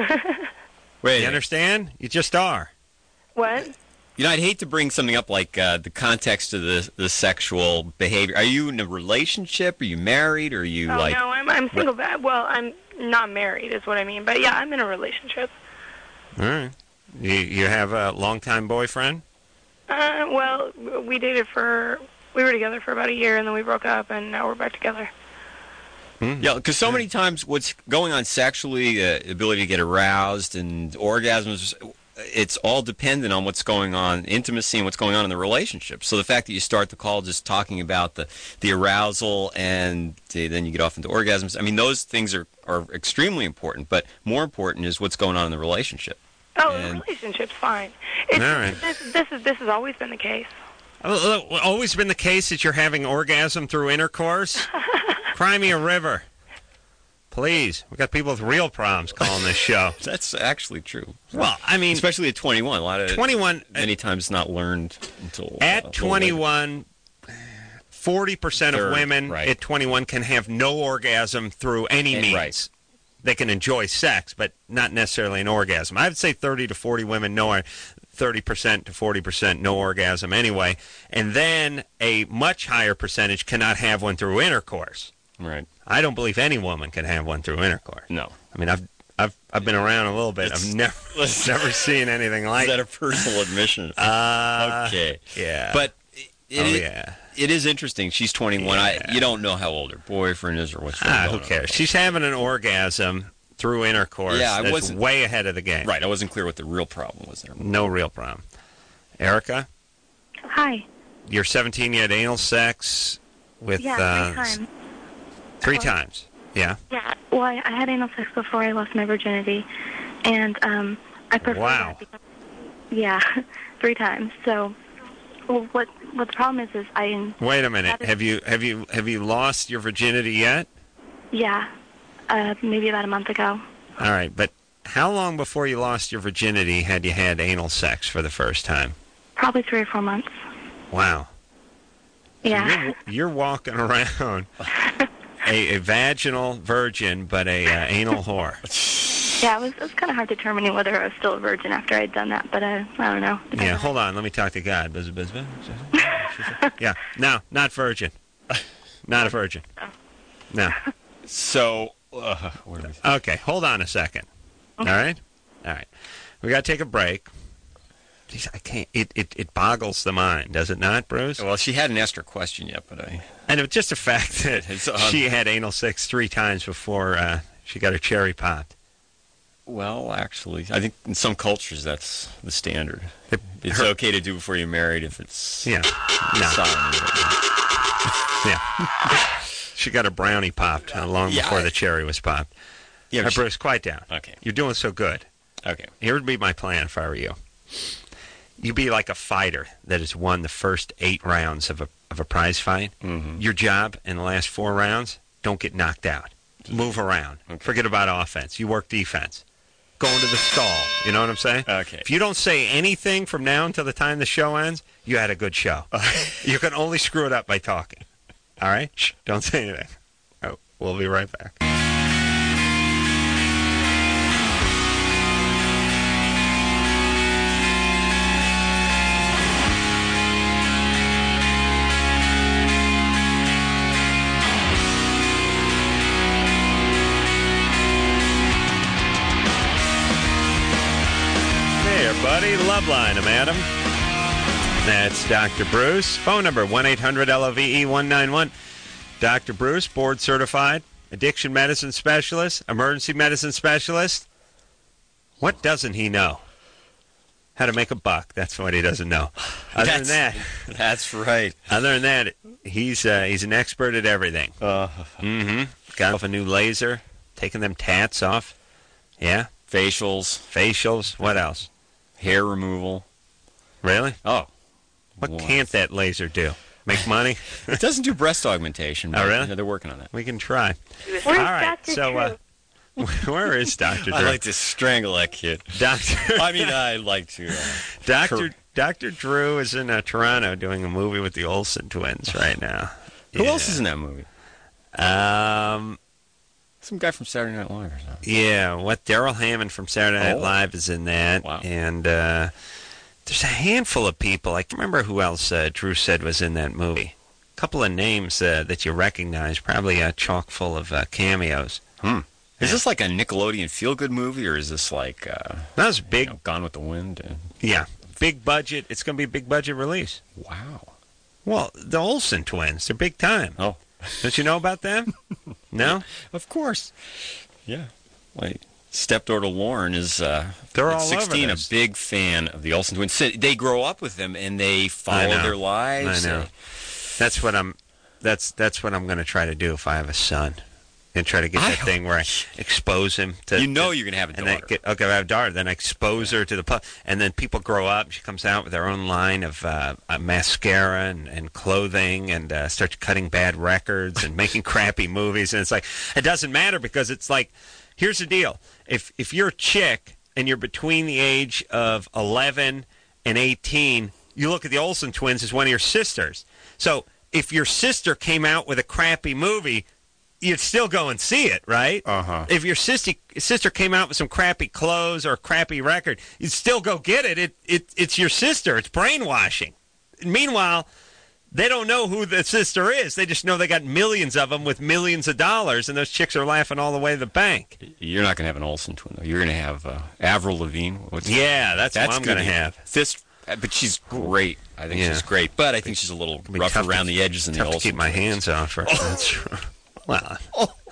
Wait. You understand? You just are. What? You know, I'd hate to bring something up like the context of the sexual behavior. Are you in a relationship? Are you married? Or are you Oh, like... no, I'm single. Well, I'm not married is what I mean. But, yeah, I'm in a relationship. All right. You have a longtime boyfriend? Well, we were together for about a year, and then we broke up, and now we're back together. Yeah, because so many times what's going on sexually, ability to get aroused and orgasms, it's all dependent on what's going on, intimacy and what's going on in the relationship. So the fact that you start the call just talking about the arousal and then you get off into orgasms, I mean, those things are extremely important, but more important is what's going on in the relationship. Oh, the relationship's fine. All right. This has always been the case. Always been the case that you're having orgasm through intercourse? Cry me a river. Please. We got people with real problems calling this show. That's actually true. Well, I mean... Especially at 21. A lot of 21... Many times not learned until... At 21... 40% of women right. at 21 can have no orgasm through any means. Right. They can enjoy sex, but not necessarily an orgasm. I would say 30 to 40 women, 30% to 40% no orgasm anyway. And then a much higher percentage cannot have one through intercourse. Right. I don't believe any woman can have one through intercourse. No. I mean, I've been around a little bit. I've never seen anything like it. Is that a personal admission? Okay. Yeah. But yeah. It is interesting. She's 21. Yeah. You don't know how old her boyfriend is or what's going on. Who cares? She's having an orgasm through intercourse. Yeah, I that's wasn't way ahead of the game. Right, I wasn't clear what the real problem was there. No real problem. Erica, Hi. you're 17. You had anal sex with Yeah, 3 times. 3 times. Yeah. Yeah. Well, I had anal sex before I lost my virginity, and I prefer Wow. that because, yeah, 3 times. So, well, what the problem is I. Wait a minute. that is- Have you lost your virginity yet? Yeah, maybe about a month ago. All right, but how long before you lost your virginity had you had anal sex for the first time? Probably 3 or 4 months. Wow. Yeah. You're walking around a vaginal virgin, but a anal whore. Yeah, it was kind of hard determining whether I was still a virgin after I'd done that, but I don't know. Yeah, hold on. Let me talk to God. Yeah, no, not virgin. Not a virgin. No. So, what do we think? Okay, hold on a second. All right? All right. We got to take a break. Jeez, I can't. It boggles the mind, does it not, Bruce? Well, she hadn't asked her question yet, but I... And it was just the fact that she had anal sex 3 times before she got her cherry popped. Well, actually, I think in some cultures that's the standard. It's okay to do before you're married if it's... Yeah. Yeah. She got her brownie popped long before the cherry was popped. Yeah, Bruce, quiet down. Okay. You're doing so good. Okay. Here would be my plan if I were you. You be like a fighter that has won the first 8 rounds of a prize fight. Mm-hmm. Your job in the last 4 rounds, don't get knocked out. Move around. Okay. Forget about offense. You work defense. Go into the stall. You know what I'm saying? Okay. If you don't say anything from now until the time the show ends, you had a good show. You can only screw it up by talking. All right? Shh, don't say anything. Oh, we'll be right back. Buddy, Loveline, I'm Adam. That's Dr. Bruce. Phone number 1-800-LOVE-191. Dr. Bruce, board certified, addiction medicine specialist, emergency medicine specialist. What doesn't he know? How to make a buck. That's what he doesn't know. Other than that, that's right. Other than that, he's an expert at everything. Got off a new laser, taking them tats off. Yeah. Facials. What else? Hair removal. Really? Oh. What can't that laser do? Make money? It doesn't do breast augmentation. Oh, really? Yeah, they're working on that. We can try. Where's All right, Dr. so where is Dr. Drew? I like to strangle that kid. I like to. Dr. Drew is in Toronto doing a movie with the Olsen twins right now. Who else is in that movie? Some guy from Saturday Night Live or something. Yeah, Daryl Hammond from Saturday Night Live is in that. Wow. And there's a handful of people. I can't remember who else Drew said was in that movie. A couple of names that you recognize, probably chock full of cameos. Is this like a Nickelodeon feel-good movie, or is this like that was big? Gone with the Wind? Yeah, big budget. It's going to be a big budget release. Wow. Well, the Olsen twins, they're big time. Oh. Don't you know about them? No? Of course. Yeah. Wait. Stepdaughter Lauren is they're all 16, over a this. big fan of the Olsen twins. They grow up with them and they follow their lives. I know. That's what I'm going to try to do if I have a son. And try to get that thing where I expose him to... you're going to have a daughter. Okay, if I have a daughter, then I expose her to the public. And then people grow up, and she comes out with her own line of mascara and clothing and starts cutting bad records and making crappy movies. And it's like, it doesn't matter because it's like, here's the deal. If you're a chick and you're between the age of 11 and 18, you look at the Olsen twins as one of your sisters. So if your sister came out with a crappy movie, you'd still go and see it, right? Uh-huh. If your sister came out with some crappy clothes or a crappy record, you'd still go get it. It's your sister. It's brainwashing. Meanwhile, they don't know who the sister is. They just know they got millions of them with millions of dollars, and those chicks are laughing all the way to the bank. You're not going to have an Olsen twin, though. You're going to have Avril Lavigne. That's what I'm going to have. But she's great. I think she's great. But I think she's a little rough around the edges in the Olsen to keep my twins. hands off her. That's true. Well,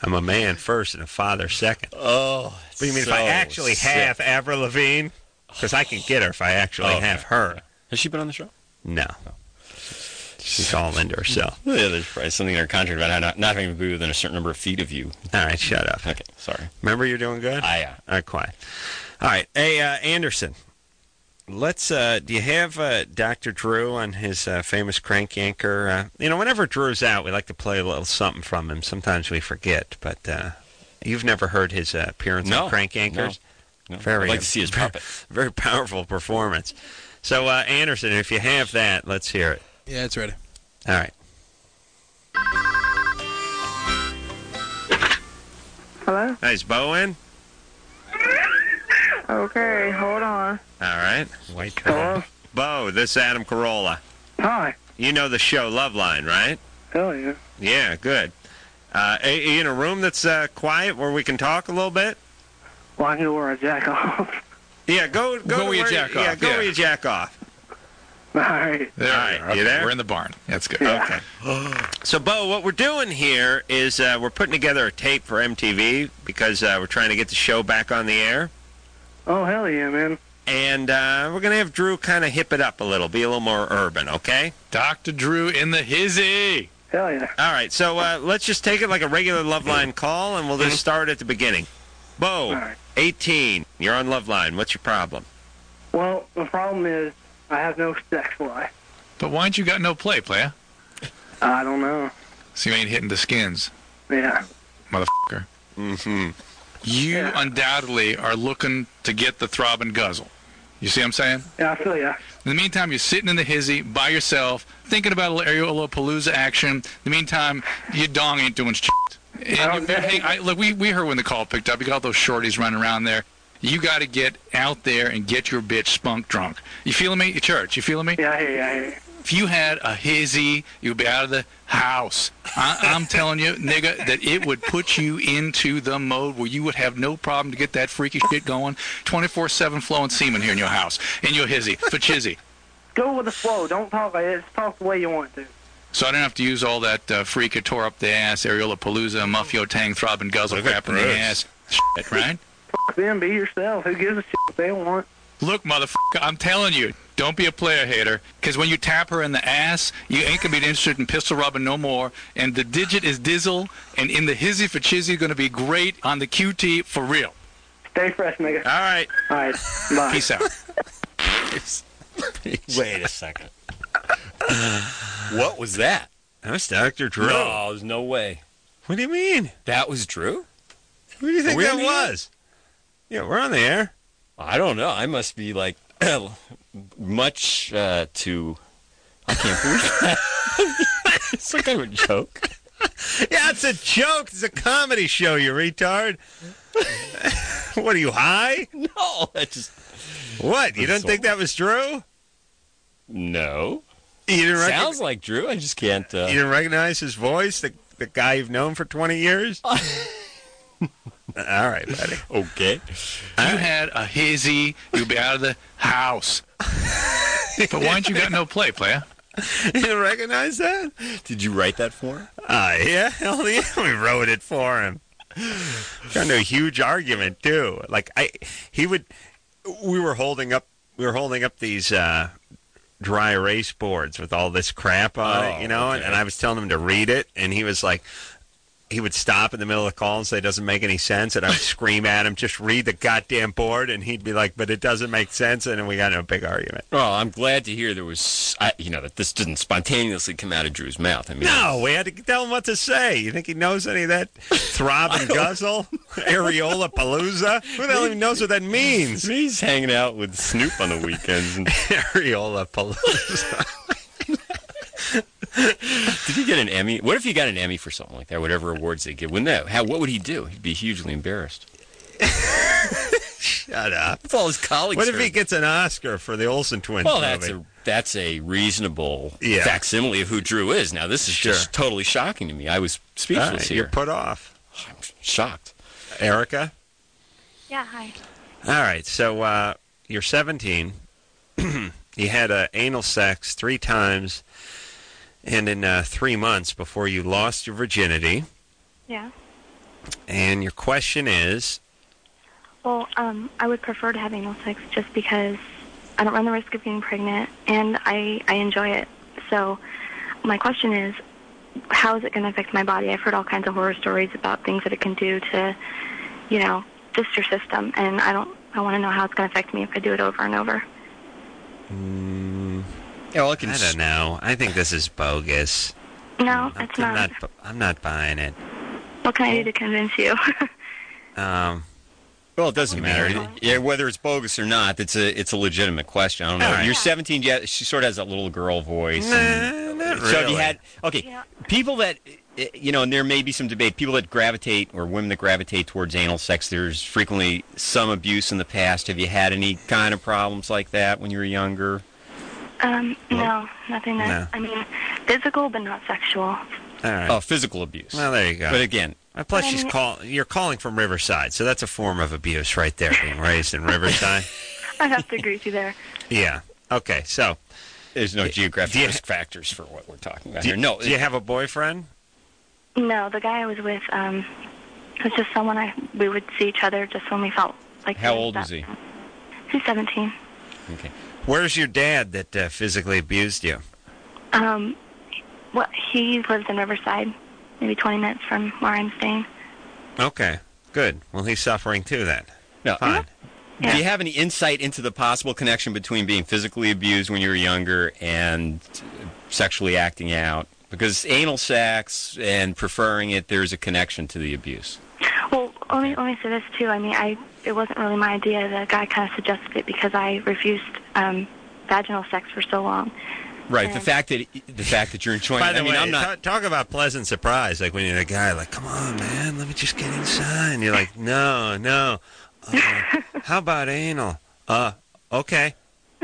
I'm a man first and a father second. Oh, What do you mean if I actually have Avril Lavigne? Because I can get her if I actually have her. Has she been on the show? No. She's all into herself. Yeah, there's probably something in her contract about not having to be within a certain number of feet of you. All right, shut up. Okay, sorry. Remember you're doing good? Yeah. All right, quiet. All right. Hey, Anderson, let's, do you have Dr. Drew on his famous crank yanker? Whenever Drew's out, we like to play a little something from him. Sometimes we forget, but you've never heard his appearance on Crank Yankers? No. Very, I'd like to see his puppet. Very powerful performance. So, Anderson, if you have that, let's hear it. Yeah, it's ready. All right. Hello? Hi, is Bo in? Okay, hold on. All right. Wait. Hello? Bo, this is Adam Carolla. Hi. You know the show Loveline, right? Hell yeah. Yeah, good. Are you in a room that's quiet where we can talk a little bit? Well, I can go where I jack off. Yeah, go where you jack off. Yeah, go where you jack off. All right. There All we right, are. you there? We're in the barn. That's good. Okay. So, Bo, what we're doing here is we're putting together a tape for MTV because we're trying to get the show back on the air. Oh, hell yeah, man. And we're going to have Drew kind of hip it up a little, be a little more urban, okay? Dr. Drew in the hizzy. Hell yeah. All right, so let's just take it like a regular Loveline call, and we'll just start at the beginning. Bo, All right. 18, you're on Loveline. What's your problem? Well, the problem is I have no sex life. But why ain't you got no play, playa? I don't know. So you ain't hitting the skins, Yeah. motherfucker. Mm-hmm. You undoubtedly are looking to get the throb and guzzle. You see what I'm saying? Yeah, I feel ya. In the meantime, you're sitting in the hizzy by yourself, thinking about a little Areola Palooza action. In the meantime, your dong ain't doing shit. And look, we heard when the call picked up. You got all those shorties running around there. You got to get out there and get your bitch spunk drunk. You feeling me? Church, you feeling me? Yeah, I hear you. If you had a hizzy, you'd be out of the house. I'm telling you, nigga, that it would put you into the mode where you would have no problem to get that freaky shit going. 24/7 flowing semen here in your house. In your hizzy. For chizzy. Go with the flow. Don't talk like it. Just talk the way you want to. So I don't have to use all that freak that tore up the ass, Areola Palooza, Muffio Tang, Throb and Guzzle crap in the ass. Shit, right? Fuck them. Be yourself. Who gives a shit what they want? Look, motherfucker, I'm telling you, don't be a player hater, because when you tap her in the ass, you ain't going to be interested in pistol rubbing no more, and the digit is dizzle, and in the hizzy for chizzy going to be great on the QT for real. Stay fresh, nigga. All right. All right. Bye. Peace out. Wait a second. What was that? That was Dr. Drew. No, there's no way. What do you mean? That was Drew? Who do you think Are we that on the was? Yeah, we're on the air. I don't know. I must be like much too. I can't believe that. It's some kind of a joke. Yeah, it's a joke. It's a comedy show, you retard. What, are you high? No, that just. What? You didn't think that was Drew? No. You didn't Sounds like Drew. I just can't. You didn't recognize his voice? The guy you've known for 20 years? All right, buddy. Okay. If you had a hizzy, you'd be out of the house. But why ain't you got no play, player? You didn't recognize that? Did you write that for him? Yeah, hell yeah, we wrote it for him. Got into a huge argument too. We were holding up these dry erase boards with all this crap on it, and I was telling him to read it, and he was like, he would stop in the middle of the call and say it doesn't make any sense, and I would scream at him, just read the goddamn board, and he'd be like, but it doesn't make sense, and then we got in a big argument. Well, I'm glad to hear there was, that this didn't spontaneously come out of Drew's mouth. I mean, no, we had to tell him what to say. You think he knows any of that throb and guzzle? Areola Palooza? Who the hell even knows what that means? He's hanging out with Snoop on the weekends. And Areola Palooza. Did he get an Emmy? What if he got an Emmy for something like that? Whatever awards they give, what would he do? He'd be hugely embarrassed. Shut up! With all his colleagues. What if he gets an Oscar for the Olsen twins? Well, movie? that's a reasonable facsimile of who Drew is. Now, this is just totally shocking to me. I was speechless here. You're put off. I'm shocked. Erica? Yeah, hi. All right, so you're 17. You had anal sex 3 times. And in 3 months before you lost your virginity. Yeah. And your question is? Well, I would prefer to have anal sex just because I don't run the risk of getting pregnant, and I enjoy it. So my question is, how is it going to affect my body? I've heard all kinds of horror stories about things that it can do to, just your system, and I want to know how it's going to affect me if I do it over and over. Yeah, well, I don't know. I think this is bogus. No, it's not. I'm not buying it. What can I do to convince you? Well, it doesn't matter. Yeah, whether it's bogus or not, it's a legitimate question. I don't know. Right. You're 17 yet. She sort of has that little girl voice. Not So if you really. had people that and there may be some debate. People that gravitate or women that gravitate towards anal sex. There's frequently some abuse in the past. Have you had any kind of problems like that when you were younger? No, nothing that. No. I mean, physical, but not sexual. All right. Oh, physical abuse. Well, there you go. But again, plus you're calling from Riverside, so that's a form of abuse right there, being raised in Riverside. I have to agree with you there. Yeah. Okay. So there's no geographic risk factors for what we're talking about here. No. Do you have a boyfriend? No, the guy I was with was just someone we would see each other just when we felt like. How old is he? He's 17. Okay. Where's your dad that physically abused you? Well, he lives in Riverside, maybe 20 minutes from where I'm staying. Okay. Good. Well, he's suffering too then. No. Fine. Do you have any insight into the possible connection between being physically abused when you were younger and sexually acting out? Because anal sex and preferring it, there's a connection to the abuse. Well, let me say this too. I mean, it wasn't really my idea. The guy kind of suggested it because I refused vaginal sex for so long. Right. And the fact that you're enjoying. By the I mean, way, I'm not. talk about pleasant surprise. Like when you're a guy, like, come on, man, let me just get inside. And you're like, no. How about anal? Okay.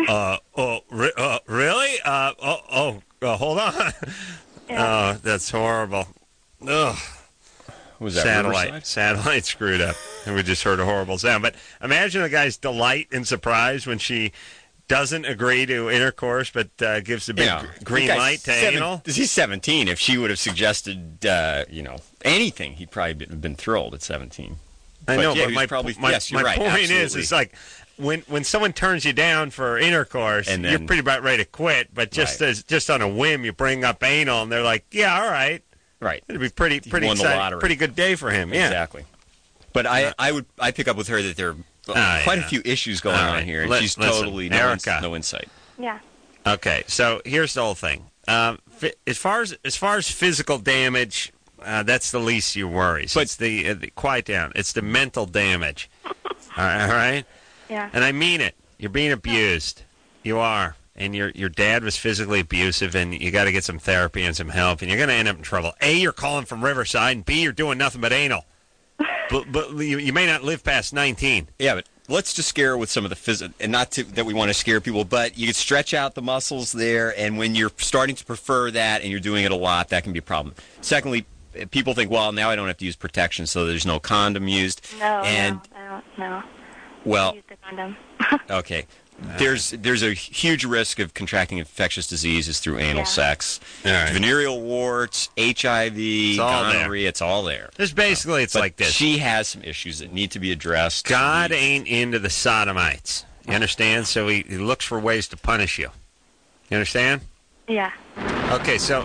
Really? Hold on. Yeah. Oh, that's horrible. Ugh. Was that Riverside? Satellite screwed up, and we just heard a horrible sound. But imagine a guy's delight and surprise when she doesn't agree to intercourse, but gives the big green light to anal. He's 17. If she would have suggested, anything, he'd probably have been thrilled at 17. I know, but my point absolutely. is like when someone turns you down for intercourse, And then- you're pretty about ready to quit. But just on a whim, you bring up anal, and they're like, "Yeah, all right." Right. It'd be pretty won the exciting, lottery. pretty good day for him. Yeah, Exactly. But I pick up with her that there are quite a few issues going on here, and she's totally Erica. no insight. Yeah. Okay, so here's the whole thing. As far as physical damage, that's the least of your worries. But- It's the quiet down. It's the mental damage. All right. Yeah. And I mean it. You're being abused. You are. And your dad was physically abusive, and you got to get some therapy and some help, and you're going to end up in trouble. A, you're calling from Riverside, and B, you're doing nothing but anal. but you may not live past 19. Yeah, but let's just scare her with some of the physical, and not that we want to scare people, but you can stretch out the muscles there, and when you're starting to prefer that and you're doing it a lot, that can be a problem. Secondly, people think, well, now I don't have to use protection, so there's no condom used. No, I don't know. Well, I used the condom. okay. There's a huge risk of contracting infectious diseases through anal sex. All right. Venereal warts, HIV, all there. gonorrhea, it's all there. It's basically, it's But like this. She has some issues that need to be addressed. God ain't into the sodomites. You understand? So he looks for ways to punish you. You understand? Yeah. Okay, so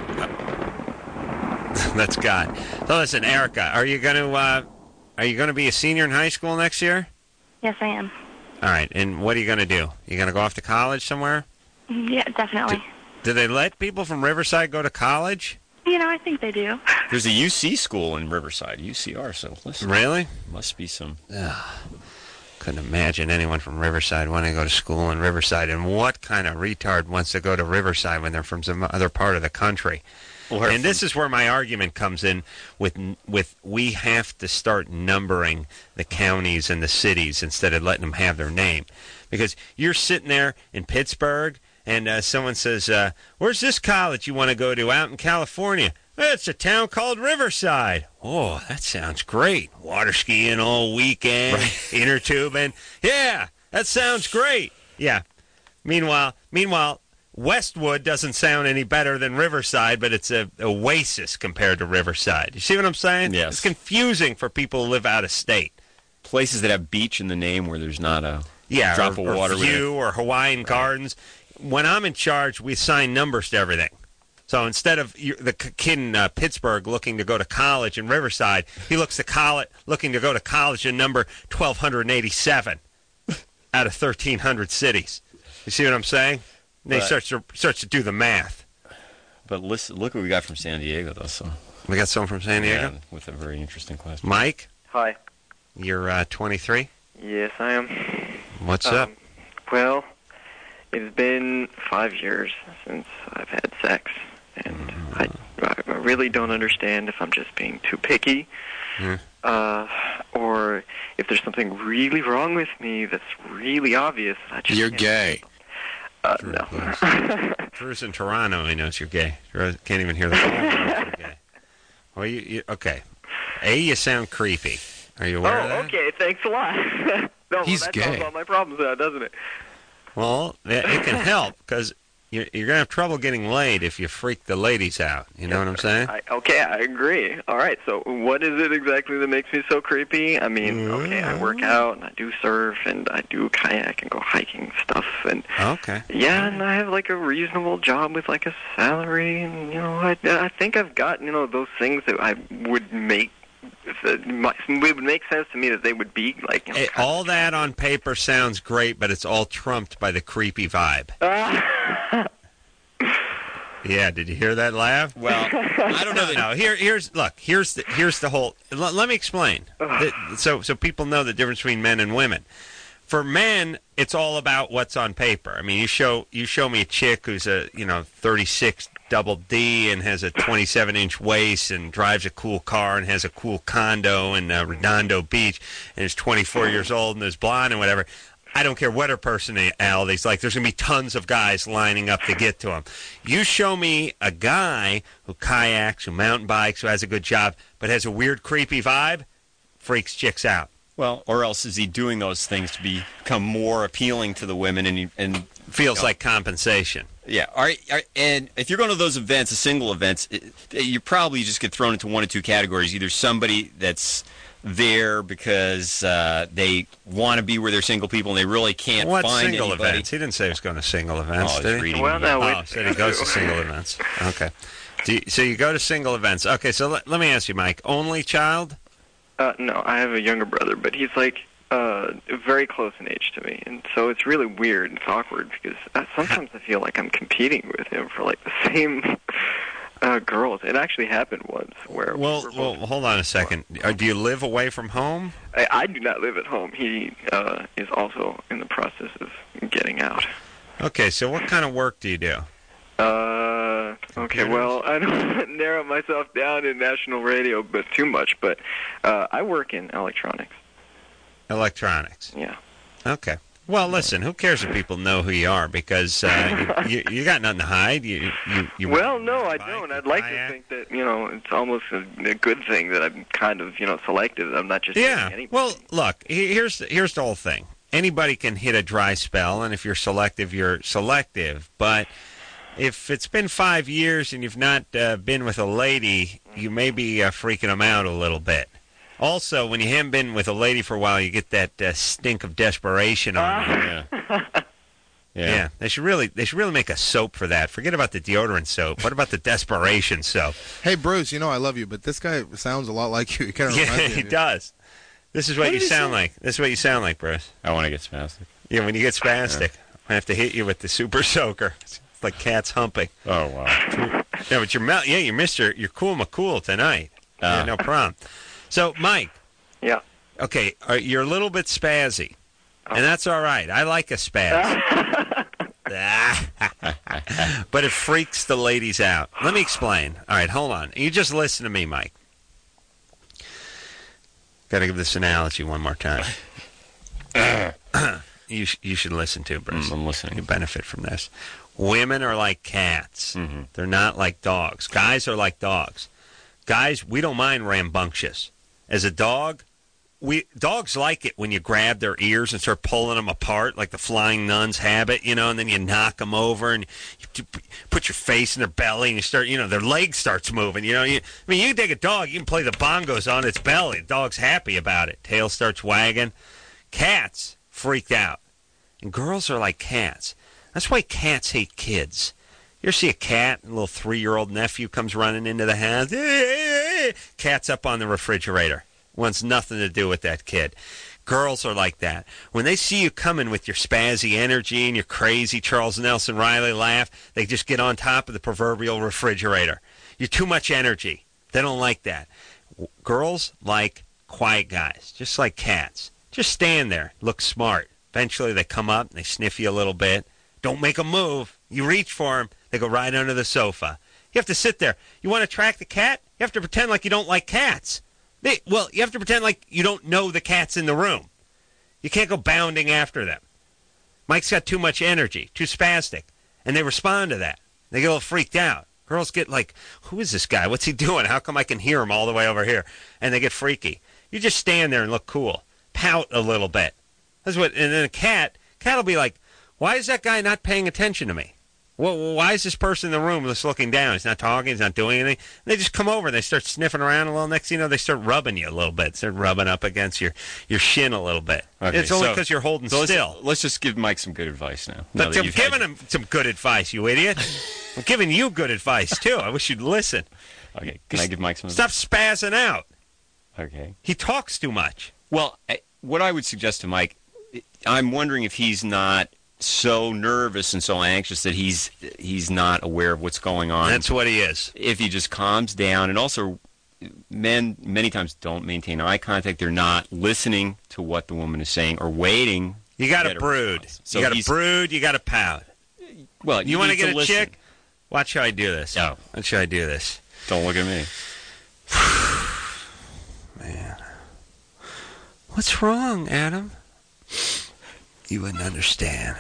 that's God. So listen, Erica, are you going to be a senior in high school next year? Yes, I am. All right, and what are you going to do? You going to go off to college somewhere? Yeah, definitely. Do they let people from Riverside go to college? I think they do. There's a UC school in Riverside, UCR, so listen. Really? Must be some. Couldn't imagine anyone from Riverside wanting to go to school in Riverside. And what kind of retard wants to go to Riverside when they're from some other part of the country? And this is where my argument comes in with we have to start numbering the counties and the cities instead of letting them have their name. Because you're sitting there in Pittsburgh and someone says, where's this college you want to go to out in California? Well, it's a town called Riverside. Oh, that sounds great. Water skiing all weekend, inner tubing. Yeah, that sounds great. Yeah. Meanwhile, Westwood doesn't sound any better than Riverside, but it's a oasis compared to Riverside. You see what I'm saying? Yes. It's confusing for people who live out of state. Places that have beach in the name where there's not a drop of water. Or View or Hawaiian Gardens. When I'm in charge, we assign numbers to everything. So instead of the kid in Pittsburgh looking to go to college in Riverside, he looks looking to go to college in number 1287 out of 1,300 cities. You see what I'm saying? And he starts to do the math. But listen, look what we got from San Diego, though. So we got someone from San Diego? Yeah, with a very interesting class. Mike? Hi. You're 23? Yes, I am. What's up? Well, it's been 5 years since I've had sex, and I really don't understand if I'm just being too picky, or if there's something really wrong with me that's really obvious. You're gay. No. Drew's in Toronto. He knows you're gay. Drew can't even hear the phone. You're gay. Well, okay. You sound creepy. Are you aware of that? Okay. Thanks a lot. No, He's that gay. solves all my problems, doesn't it? Well, it can help because you're going to have trouble getting laid if you freak the ladies out. You know what I'm saying? I agree. All right, so what is it exactly that makes me so creepy? I mean, I work out, and I do surf, and I do kayak and go hiking stuff. And yeah, and I have, like, a reasonable job with, like, a salary. And, I think I've got, those things that I would make. It would make sense to me that they would be like. All that on paper sounds great, but it's all trumped by the creepy vibe. Yeah, did you hear that laugh? Well, I don't know. No, here's the whole. Let me explain, so people know the difference between men and women. For men, it's all about what's on paper. I mean, you show me a chick who's a 36 double D and has a 27-inch waist and drives a cool car and has a cool condo in Redondo Beach and is 24 years old and is blonde and whatever. I don't care what her personality's like. There's going to be tons of guys lining up to get to him. You show me a guy who kayaks, who mountain bikes, who has a good job, but has a weird, creepy vibe, freaks chicks out. Well, or else is he doing those things to become more appealing to the women and feels like compensation? Yeah. And if you're going to those events, the single events, you probably just get thrown into one of two categories. Either somebody that's there because they want to be where they're single people and they really can't find single anybody. Events? He didn't say he was going to single events, did he? Said he goes to single events. Okay. So you go to single events. Okay, so let me ask you, Mike. Only child? No, I have a younger brother, but he's like very close in age to me, and so it's really weird and awkward because sometimes I feel like I'm competing with him for like the same girls. It actually happened once where. Well, hold on a second. Do you live away from home? I do not live at home. He is also in the process of getting out. Okay, so what kind of work do you do? Okay, well, I don't want to narrow myself down in national radio but too much, but I work in electronics. Electronics? Yeah. Okay. Well, listen, who cares if people know who you are? Because you got nothing to hide. You well, no, I don't. I'd like to think that, it's almost a good thing that I'm kind of, selective. I'm not just anybody. Well, look, here's the whole thing. Anybody can hit a dry spell, and if you're selective, you're selective. But if it's been 5 years and you've not been with a lady, you may be freaking them out a little bit. Also, when you haven't been with a lady for a while, you get that stink of desperation on you. Yeah. They should really make a soap for that. Forget about the deodorant soap. What about the desperation soap? Hey, Bruce, I love you, but this guy sounds a lot like you. He kind of reminds me of he you. does. This is what you sound like. This is what you sound like, Bruce. I want to get spastic. Yeah, when you get spastic, I have to hit you with the super soaker. It's like cats humping. Oh, wow. Yeah, but you're Mr. You're cool McCool tonight. Yeah, no problem. So, Mike. Yeah. Okay, you're a little bit spazzy, and that's all right. I like a spaz. But it freaks the ladies out. Let me explain. All right, hold on. You just listen to me, Mike. Got to give this analogy one more time. You should listen to it, Bruce. I'm listening. You benefit from this. Women are like cats. Mm-hmm. They're not like dogs. Guys are like dogs. Guys, we don't mind rambunctious. As a dog, dogs like it when you grab their ears and start pulling them apart, like the flying nun's habit, and then you knock them over and you put your face in their belly and you start, their leg starts moving. You can take a dog, you can play the bongos on its belly. The dog's happy about it. Tail starts wagging. Cats freaked out, and girls are like cats. That's why cats hate kids. You ever see a cat, a little 3-year-old nephew comes running into the house? Cat's up on the refrigerator. Wants nothing to do with that kid. Girls are like that. When they see you coming with your spazzy energy and your crazy Charles Nelson Riley laugh, they just get on top of the proverbial refrigerator. You're too much energy. They don't like that. Girls like quiet guys, just like cats. Just stand there, look smart. Eventually they come up and they sniff you a little bit. Don't make them move. You reach for them, they go right under the sofa. You have to sit there. You want to track the cat? You have to pretend like you don't like cats. You have to pretend like you don't know the cat's in the room. You can't go bounding after them. Mike's got too much energy, too spastic, and they respond to that. They get a little freaked out. Girls get like, who is this guy? What's he doing? How come I can hear him all the way over here? And they get freaky. You just stand there and look cool. Pout a little bit. And then a cat will be like, why is that guy not paying attention to me? Well, why is this person in the room just looking down? He's not talking. He's not doing anything. And they just come over and they start sniffing around a little. Next thing you know, they start rubbing you a little bit. Start rubbing up against your shin a little bit. Okay, it's only because you're holding still. Let's just give Mike some good advice now. But I'm giving him some good advice, you idiot. I'm giving you good advice, too. I wish you'd listen. Okay, can I give Mike some advice? Stop spazzing out. Okay. He talks too much. Well, what I would suggest to Mike, I'm wondering if he's not so nervous and so anxious that he's not aware of what's going on. That's what he is. If he just calms down, and also men many times don't maintain eye contact. They're not listening to what the woman is saying or waiting. You got to brood. So you got to brood. You got to pout. Well, you want to get a chick? Watch how I do this. No. Watch how I do this. Don't look at me. Man. What's wrong, Adam? You wouldn't understand.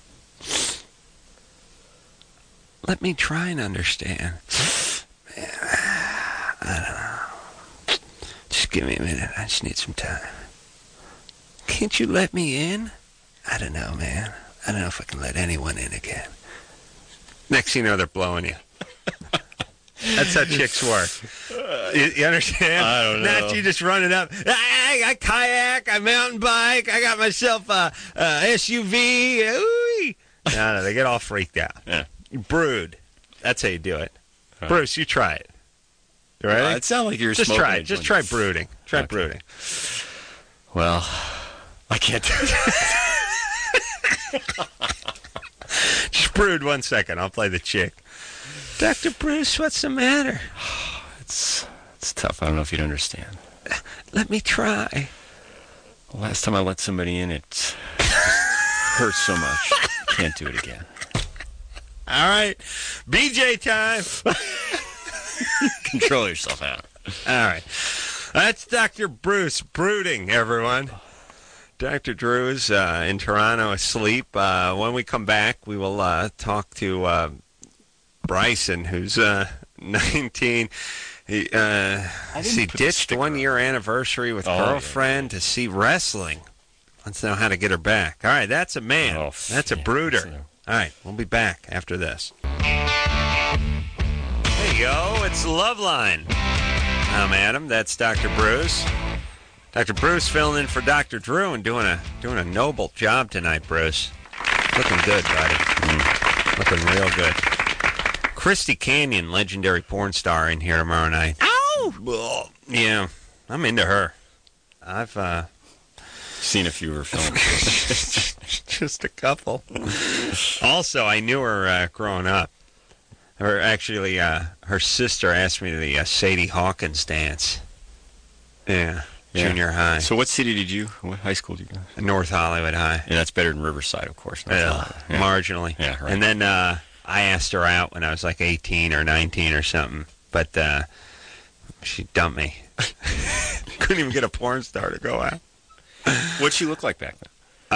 Let me try and understand. Man, I don't know. Just give me a minute. I just need some time. Can't you let me in? I don't know, man. I don't know if I can let anyone in again. Next thing you know, they're blowing you. That's how chicks work. You understand? I don't know. Not you just running up. I kayak, I mountain bike, I got myself a SUV. Ooh. No, they get all freaked out. Yeah. You brood. That's how you do it. Bruce, you try it. You ready? It sounds like you're just smoking. Try it. Just try brooding. Try brooding. Well, I can't do that. Just brood 1 second. I'll play the chick. Dr. Bruce, what's the matter? It's tough. I don't know if you'd understand. Let me try. Last time I let somebody in, it hurts so much. Can't do it again. All right. BJ time. Control yourself, Adam. All right. That's Dr. Bruce brooding, everyone. Dr. Drew is in Toronto asleep. When we come back, we will talk to Bryson, who's 19. He ditched 1 year anniversary with girlfriend to see wrestling. Let's know how to get her back. All right, that's a man. That's a brooder. All right, we'll be back after this. There you go. It's Loveline. I'm Adam. That's Dr. Bruce. Dr. Bruce filling in for Dr. Drew and doing a noble job tonight, Bruce. Looking good, buddy. Looking real good. Christy Canyon, legendary porn star, in here tomorrow night. Ow! Yeah, I'm into her. I've seen a few of her films. Just a couple. Also, I knew her growing up. Her sister asked me to the Sadie Hawkins dance. Yeah, junior high. So what high school did you go? North Hollywood High. Yeah, that's better than Riverside, of course. Marginally. Yeah, right. And then I asked her out when I was like 18 or 19 or something, but she dumped me. Couldn't even get a porn star to go out. What'd she look like back then?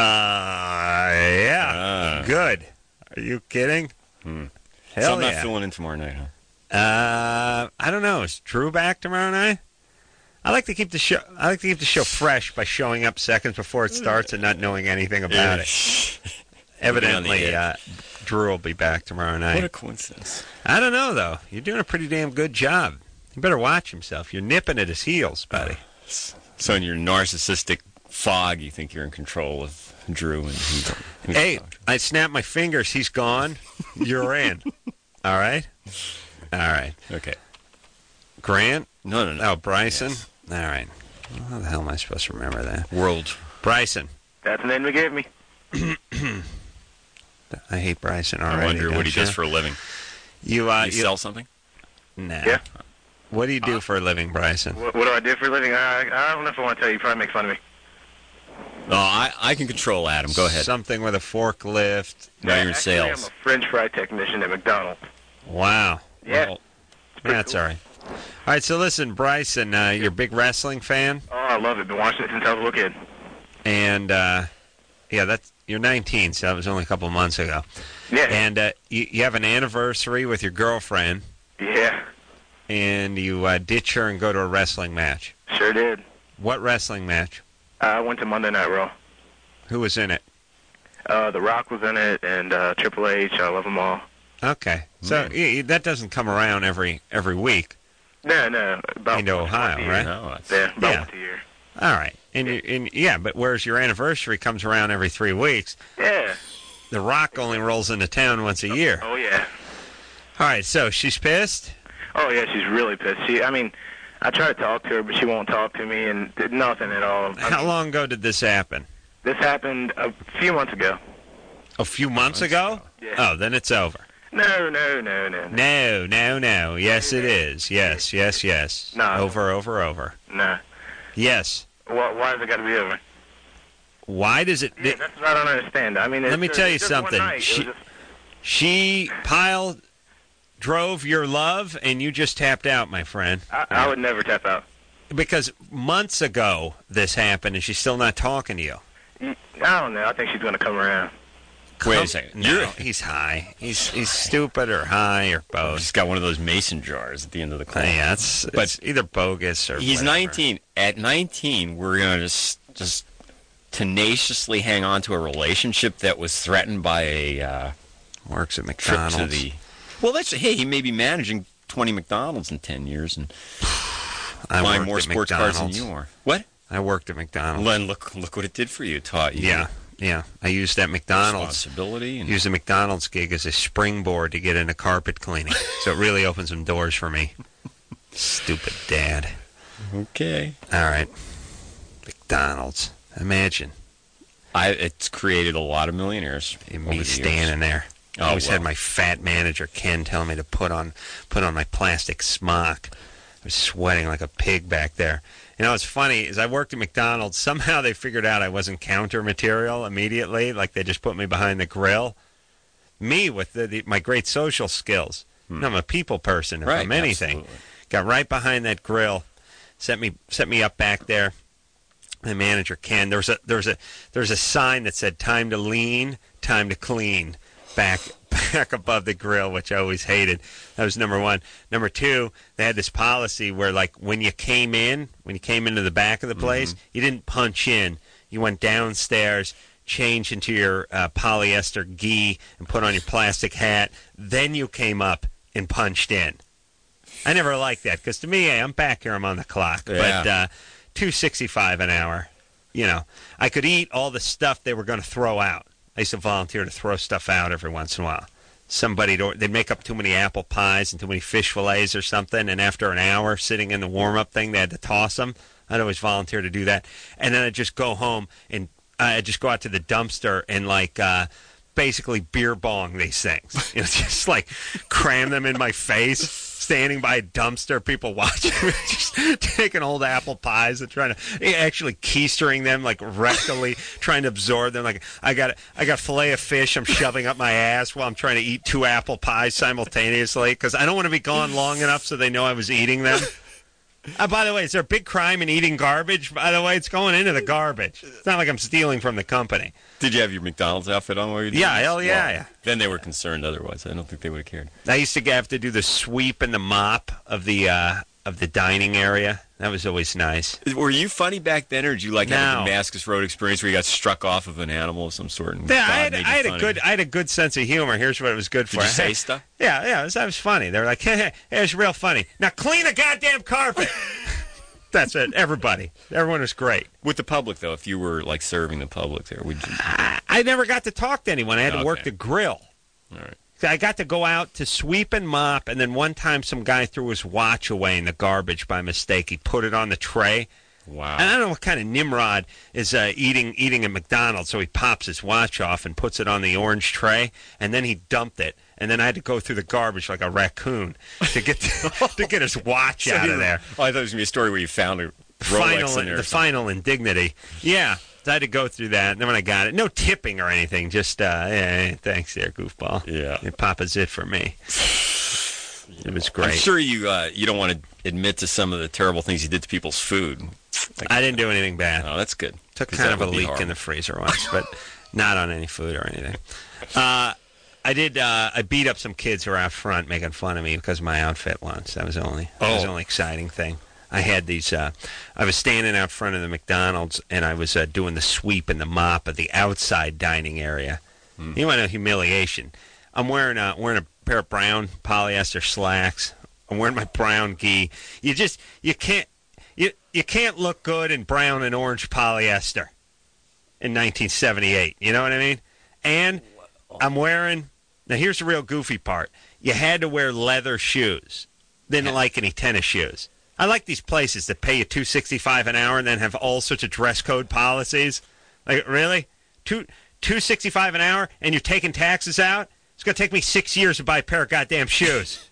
Good. Are you kidding? Hell so I'm yeah. not filling in tomorrow night, huh? I don't know. Is Drew back tomorrow night? I like to keep the show fresh by showing up seconds before it starts and not knowing anything about it. Evidently, Drew will be back tomorrow night. What a coincidence. I don't know, though. You're doing a pretty damn good job. You better watch himself. You're nipping at his heels, buddy. So in your narcissistic fog, you think you're in control of Drew. Hey, I snapped my fingers. He's gone. You're in. All right? All right. Okay. Grant? No. Oh, Bryson? Yes. All right. How the hell am I supposed to remember that? World. Bryson. That's the name they gave me. I hate Bryson already. I wonder what he does for a living. You sell something? No. Yeah. What do you do for a living, Bryson? What do I do for a living? I don't know if I want to tell you. You probably make fun of me. Oh, I can control Adam. Go ahead. Something with a forklift. Now you're in Actually, sales. I'm a French fry technician at McDonald's. Wow. Yeah. Well, that's all right. All right, so listen, Bryson, you're a big wrestling fan? Oh, I love it. Been watching it since I was a little kid. And, you're 19, so that was only a couple months ago. Yeah. And you have an anniversary with your girlfriend. Yeah. And you ditch her and go to a wrestling match. Sure did. What wrestling match? I went to Monday Night Raw. Who was in it? The Rock was in it, and Triple H. I love them all. Okay. So that doesn't come around every week. No. About into Ohio, right? No, about once a year. All right. But whereas your anniversary comes around every 3 weeks. Yeah. The Rock only rolls into town once a year. Oh, yeah. All right, so she's pissed? Oh, yeah, she's really pissed. I try to talk to her, but she won't talk to me, and nothing at all. How long ago did this happen? This happened a few months ago. A few months ago? Yeah. Oh, then it's over. No. No. Yes, it is. Yes. No. Over. No. Yes. Why has it got to be over? Why does it... Yeah, that's what I don't understand. Let me tell you something. She drove your love, and you just tapped out, my friend. I would never tap out. Because months ago this happened, and she's still not talking to you. I don't know. I think she's going to come around. Wait a second. No, he's high. He's stupid or high or both. He's got one of those mason jars at the end of the call. Yeah, it's either bogus or he's whatever. 19. At 19, we're going to just tenaciously hang on to a relationship that was threatened by a works at trip McDonald's. to the... Well, he may be managing 20 McDonald's in 10 years and buying more sports cars than you are. What? I worked at McDonald's. Len, look what it did for you. It taught you. Yeah. I used that McDonald's. Responsibility. Used the McDonald's gig as a springboard to get into carpet cleaning. So it really opened some doors for me. Stupid dad. Okay. All right. McDonald's. Imagine. It's created a lot of millionaires. Me standing there. I always had my fat manager, Ken, telling me to put on my plastic smock. I was sweating like a pig back there. You know, what's funny is I worked at McDonald's. Somehow they figured out I wasn't counter material immediately. Like they just put me behind the grill. Me with my great social skills. I'm a people person, if I'm anything. Absolutely. Got right behind that grill. Set me up back there. My manager, Ken. There's a sign that said "Time to lean, time to clean." Back above the grill, which I always hated. That was number one. Number two, they had this policy where, like, when you came into the back of the place, you didn't punch in. You went downstairs, changed into your polyester gi, and put on your plastic hat. Then you came up and punched in. I never liked that because to me, hey, I'm back here, I'm on the clock. Yeah. But $2.65 an hour. You know, I could eat all the stuff they were going to throw out. I used to volunteer to throw stuff out every once in a while. They'd make up too many apple pies and too many fish fillets or something, and after an hour sitting in the warm-up thing, they had to toss them. I'd always volunteer to do that. And then I'd just go home, and I'd just go out to the dumpster and, like, basically beer bong these things. You know, just, like, cram them in my face, standing by a dumpster, people watching me, just taking old apple pies and trying to actually keistering them, like, rectally, trying to absorb them. Like, I got fillet of fish I'm shoving up my ass while I'm trying to eat 2 apple pies simultaneously because I don't want to be gone long enough so they know I was eating them. By the way, is there a big crime in eating garbage? By the way, it's going into the garbage. It's not like I'm stealing from the company. Did you have your McDonald's outfit on while you were doing Yeah, this? hell yeah. Then they were concerned other I don't think they would have cared. I used to have to do the sweep and the mop of the of the dining area. That was always nice. Were you funny back then, or did you like have No. a Damascus Road experience where you got struck off of an animal of some sort? And Yeah, God made you funny? I had a good sense of humor. Here's what it was good for. Did you say stuff? Yeah, that was funny. They were like, hey, it was real funny. Now clean the goddamn carpet. That's it. Everyone was great. With the public, though, if you were like serving the public there, would you? I never got to talk to anyone. I had to work the grill. All right. I got to go out to sweep and mop, and then one time some guy threw his watch away in the garbage by mistake. He put it on the tray. Wow. And I don't know what kind of Nimrod is eating at McDonald's, so he pops his watch off and puts it on the orange tray, and then he dumped it. And then I had to go through the garbage like a raccoon to get to get his watch out of there. Oh, I thought it was going to be a story where you found a Rolex in there. The final indignity. Yeah. So I had to go through that, and then when I got it, no tipping or anything, just, hey, thanks there, goofball. Yeah. And Papa's it for me. It was great. I'm sure you don't want to admit to some of the terrible things you did to people's food. I didn't do anything bad. Oh, that's good. Took 'Cause kind that of a would be leak horrible. in the freezer once, but not on any food or anything. I did. I beat up some kids who were out front making fun of me because of my outfit once. That was the only exciting thing. I had these. I was standing out front of the McDonald's, and I was doing the sweep and the mop of the outside dining area. You want a humiliation? I'm wearing a pair of brown polyester slacks. I'm wearing my brown gi. You can't look good in brown and orange polyester in 1978. You know what I mean? And I'm wearing. Now here's the real goofy part. You had to wear leather shoes. Didn't like any tennis shoes. I like these places that pay you $2.65 an hour and then have all sorts of dress code policies. Like, really? $2.65 an hour and you're taking taxes out? It's going to take me 6 years to buy a pair of goddamn shoes.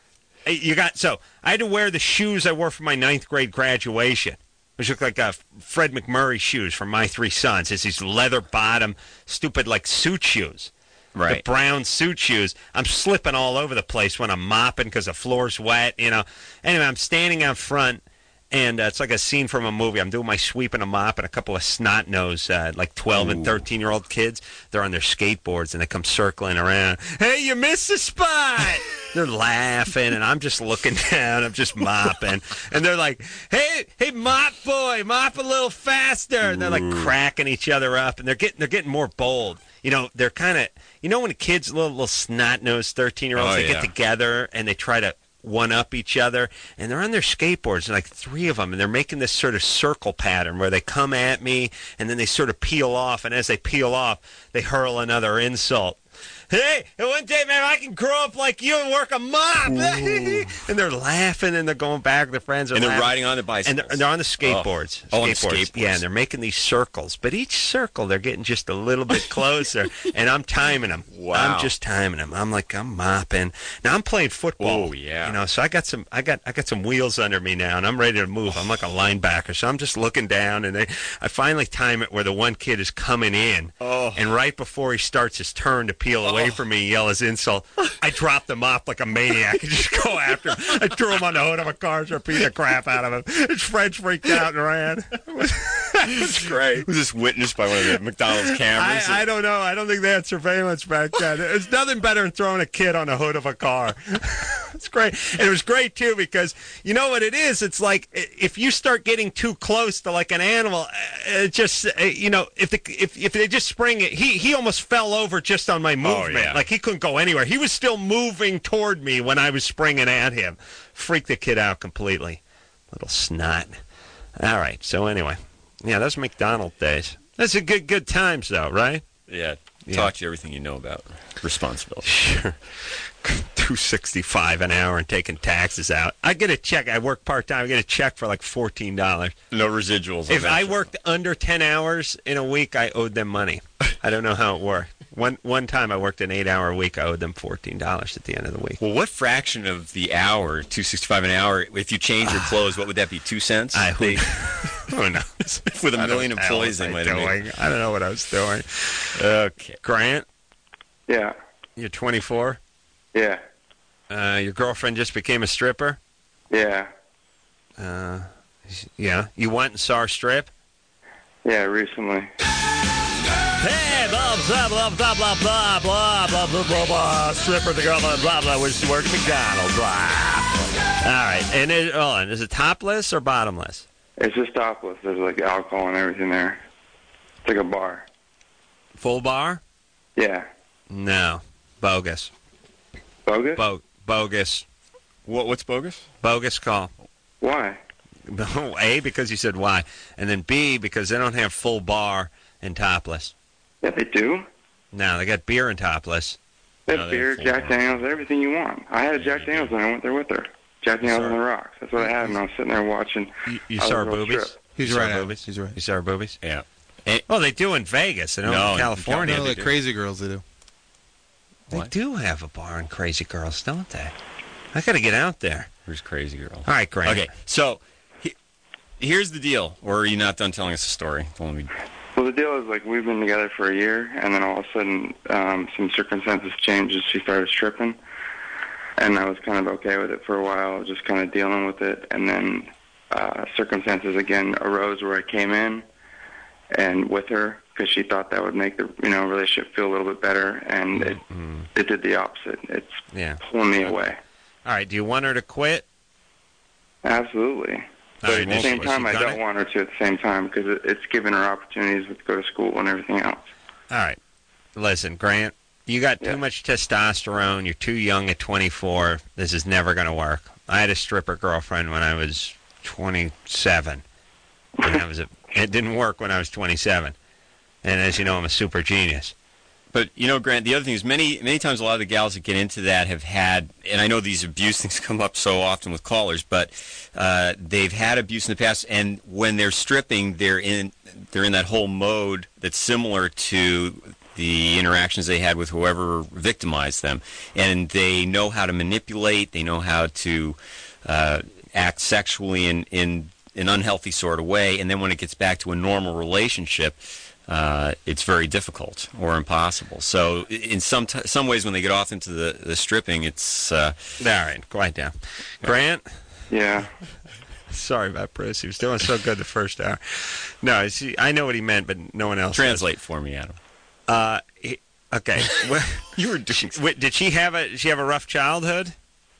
So I had to wear the shoes I wore for my 9th grade graduation, which looked like Fred McMurray shoes from My Three Sons. It's these leather bottom, stupid like suit shoes. Right. The brown suit shoes. I'm slipping all over the place when I'm mopping because the floor's wet, you know. Anyway, I'm standing out front, and it's like a scene from a movie. I'm doing my sweep and a mop, and a couple of snot-nosed, like 12 and 13-year-old kids, they're on their skateboards, and they come circling around. Hey, you missed the spot! They're laughing, and I'm just looking down. I'm just mopping. And they're like, hey, mop boy, mop a little faster. And they're like cracking each other up, and they're getting more bold. You know, they're kind of, you know when the kids, little snot-nosed 13-year-olds, they get together and they try to one-up each other, and they're on their skateboards, like 3 of them, and they're making this sort of circle pattern where they come at me, and then they sort of peel off, and as they peel off, they hurl another insult. Hey, one day, man, I can grow up like you and work a mop. And they're laughing, and they're going back. Their friends are And they're laughing. riding on the bicycles. And they're on the skateboards. Oh, on skateboards. Yeah, and they're making these circles. But each circle, they're getting just a little bit closer. And I'm timing them. Wow. I'm just timing them. I'm mopping. Now I'm playing football. Oh, yeah. You know, so I got some wheels under me now, and I'm ready to move. I'm like a linebacker, so I'm just looking down, and I finally time it where the one kid is coming in, and right before he starts his turn to peel away from me, yell his insult. I dropped him off like a maniac and just go after him. I threw him on the hood of a car, so beat the crap out of him. His friends freaked out and ran. It's great. Was this witnessed by one of the McDonald's cameras? I don't know. I don't think they had surveillance back then. It's nothing better than throwing a kid on the hood of a car. It's great. And it was great, too, because you know what it is? It's like if you start getting too close to like an animal, you know, if they just spring it, he almost fell over just on my movement. yeah. Like he couldn't go anywhere. He was still moving toward me when I was springing at him. Freaked the kid out completely. Little snot. All right. So anyway, yeah, that's McDonald days. That's a good times, though, right? Yeah. Taught you everything you know about responsibility. Sure. $2.65 an hour and taking taxes out. I get a check. I work part-time. I get a check for like $14. No residuals. If I worked under 10 hours in a week, I owed them money. I don't know how it worked. One time I worked an 8-hour week. I owed them $14 at the end of the week. Well, what fraction of the hour, $2.65 an hour, if you change your clothes, what would that be, 2 cents? Who knows? With a million employees, they might have made. I don't know what I was doing. Okay. Grant? Yeah. You're 24? Yeah. Your girlfriend just became a stripper? Yeah. Yeah. You went and saw her strip? Yeah, recently. Hey, blah, blah, blah, blah, blah, blah, blah, blah, blah, blah, blah, stripper, the girl, blah, blah, blah, was working McDonald's, blah. right. And hold on. Is it topless or bottomless? It's just topless. There's like alcohol and everything there. It's like a bar. Full bar? Yeah. No. Bogus. Bogus? Bogus. What's bogus? Bogus call. Why? A, because you said why. And then B, because they don't have full bar and topless. Yeah, they do. No, they got beer and topless. They have beer, Jack Daniels, everything you want. I had a Jack Daniels when I went there with her. Jack Daniels on the rocks. That's what I had, and I was sitting there watching. You saw her boobies? He's right. Boobies? He's right. You saw her boobies? Yeah. Oh, they do in Vegas. They don't in California. No, like Crazy Girls, they do. They do have a bar in Crazy Girls, don't they? I got to get out there. Where's Crazy Girl? All right, Grant. Okay, so here's the deal. Or are you not done telling us the story? Well, the deal is, like, we've been together for a year, and then all of a sudden some circumstances changed as she started stripping. And I was kind of okay with it for a while, just kind of dealing with it. And then circumstances again arose where I came in and with her because she thought that would make the relationship feel a little bit better, and it did the opposite. It's pulling me away. All right, do you want her to quit? Absolutely. But at the same time, I don't want her to at the same time because it's giving her opportunities to go to school and everything else. All right. Listen, Grant, you got too much testosterone. You're too young at 24. This is never going to work. I had a stripper girlfriend when I was 27. And it didn't work when I was 27. And as you know, I'm a super genius. But, Grant, the other thing is many times a lot of the gals that get into that have had, and I know these abuse things come up so often with callers, but they've had abuse in the past, and when they're stripping, they're in that whole mode that's similar to the interactions they had with whoever victimized them. And they know how to manipulate, they know how to act sexually in an unhealthy sort of way, and then when it gets back to a normal relationship, it's very difficult or impossible. So in some ways, when they get off into the stripping, it's... All right, quiet down. Grant? Yeah? Sorry about Chris. He was doing so good the first hour. No, I know what he meant, but no one else Translate for me, Adam. Okay. You were doing... Did she have a rough childhood?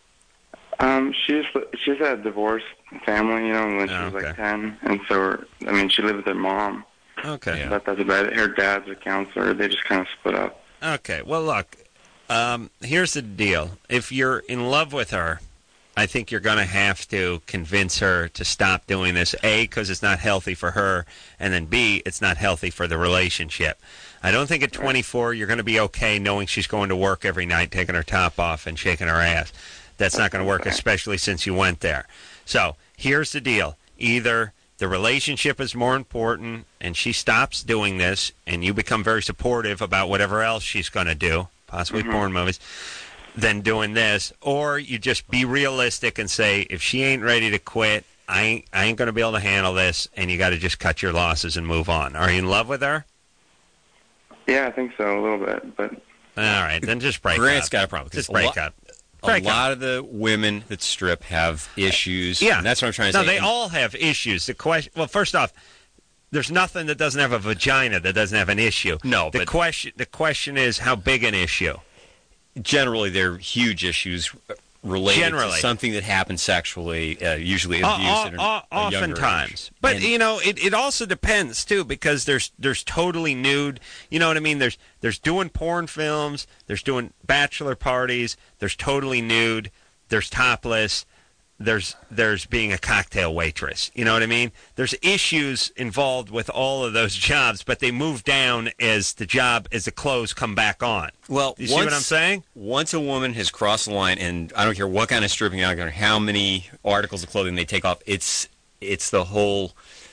She's had a divorced family, when she was like 10, and so she lived with her mom. Okay. Yeah. That's about it. Her dad's a counselor. They just kind of split up. Okay. Well, look, here's the deal. If you're in love with her, I think you're going to have to convince her to stop doing this, A, because it's not healthy for her, and then B, it's not healthy for the relationship. I don't think at 24 you're going to be okay knowing she's going to work every night, taking her top off and shaking her ass. That's not going to work, especially since you went there. So here's the deal. Either the relationship is more important and she stops doing this and you become very supportive about whatever else she's going to do, possibly porn movies, than doing this, or you just be realistic and say, if she ain't ready to quit, I ain't going to be able to handle this, and you got to just cut your losses and move on. Are you in love with her? Yeah, I think so, a little bit. But all right, then just break up. Grant's got a problem. Just break up. A lot of the women that strip have issues. Yeah. And that's what I'm trying to say. No, they all have issues. The question, well, first off, there's nothing that doesn't have a vagina that doesn't have an issue. No, the question is how big an issue. Generally, they're huge issues related to something that happens sexually, usually abuse at a younger age. But it also depends too, because there's totally nude. You know what I mean? There's doing porn films, there's doing bachelor parties, there's totally nude, there's topless, there's being a cocktail waitress. You know what I mean? There's issues involved with all of those jobs, but they move down as the clothes come back on. Well, you see what I'm saying? Once a woman has crossed the line, and I don't care what kind of stripping, I don't care how many articles of clothing they take off, it's the whole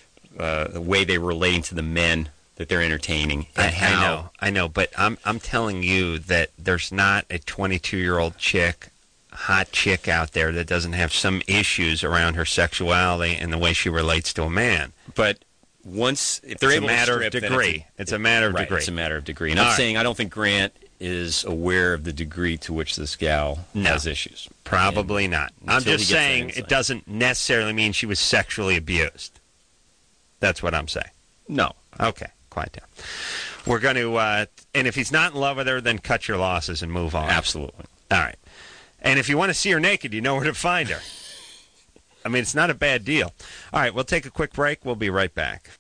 the way they're relating to the men that they're entertaining. And I know, but I'm telling you that there's not a 22-year-old hot chick out there that doesn't have some issues around her sexuality and the way she relates to a man. But if they're able to strip, it's a matter of degree. It's a matter of degree. And I'm saying I don't think Grant is aware of the degree to which this gal has issues. Probably not. I'm just saying it doesn't necessarily mean she was sexually abused. That's what I'm saying. No. Okay, quiet down. We're going to, and if he's not in love with her, then cut your losses and move on. Absolutely. All right. And if you want to see her naked, you know where to find her. I mean, it's not a bad deal. All right, we'll take a quick break. We'll be right back.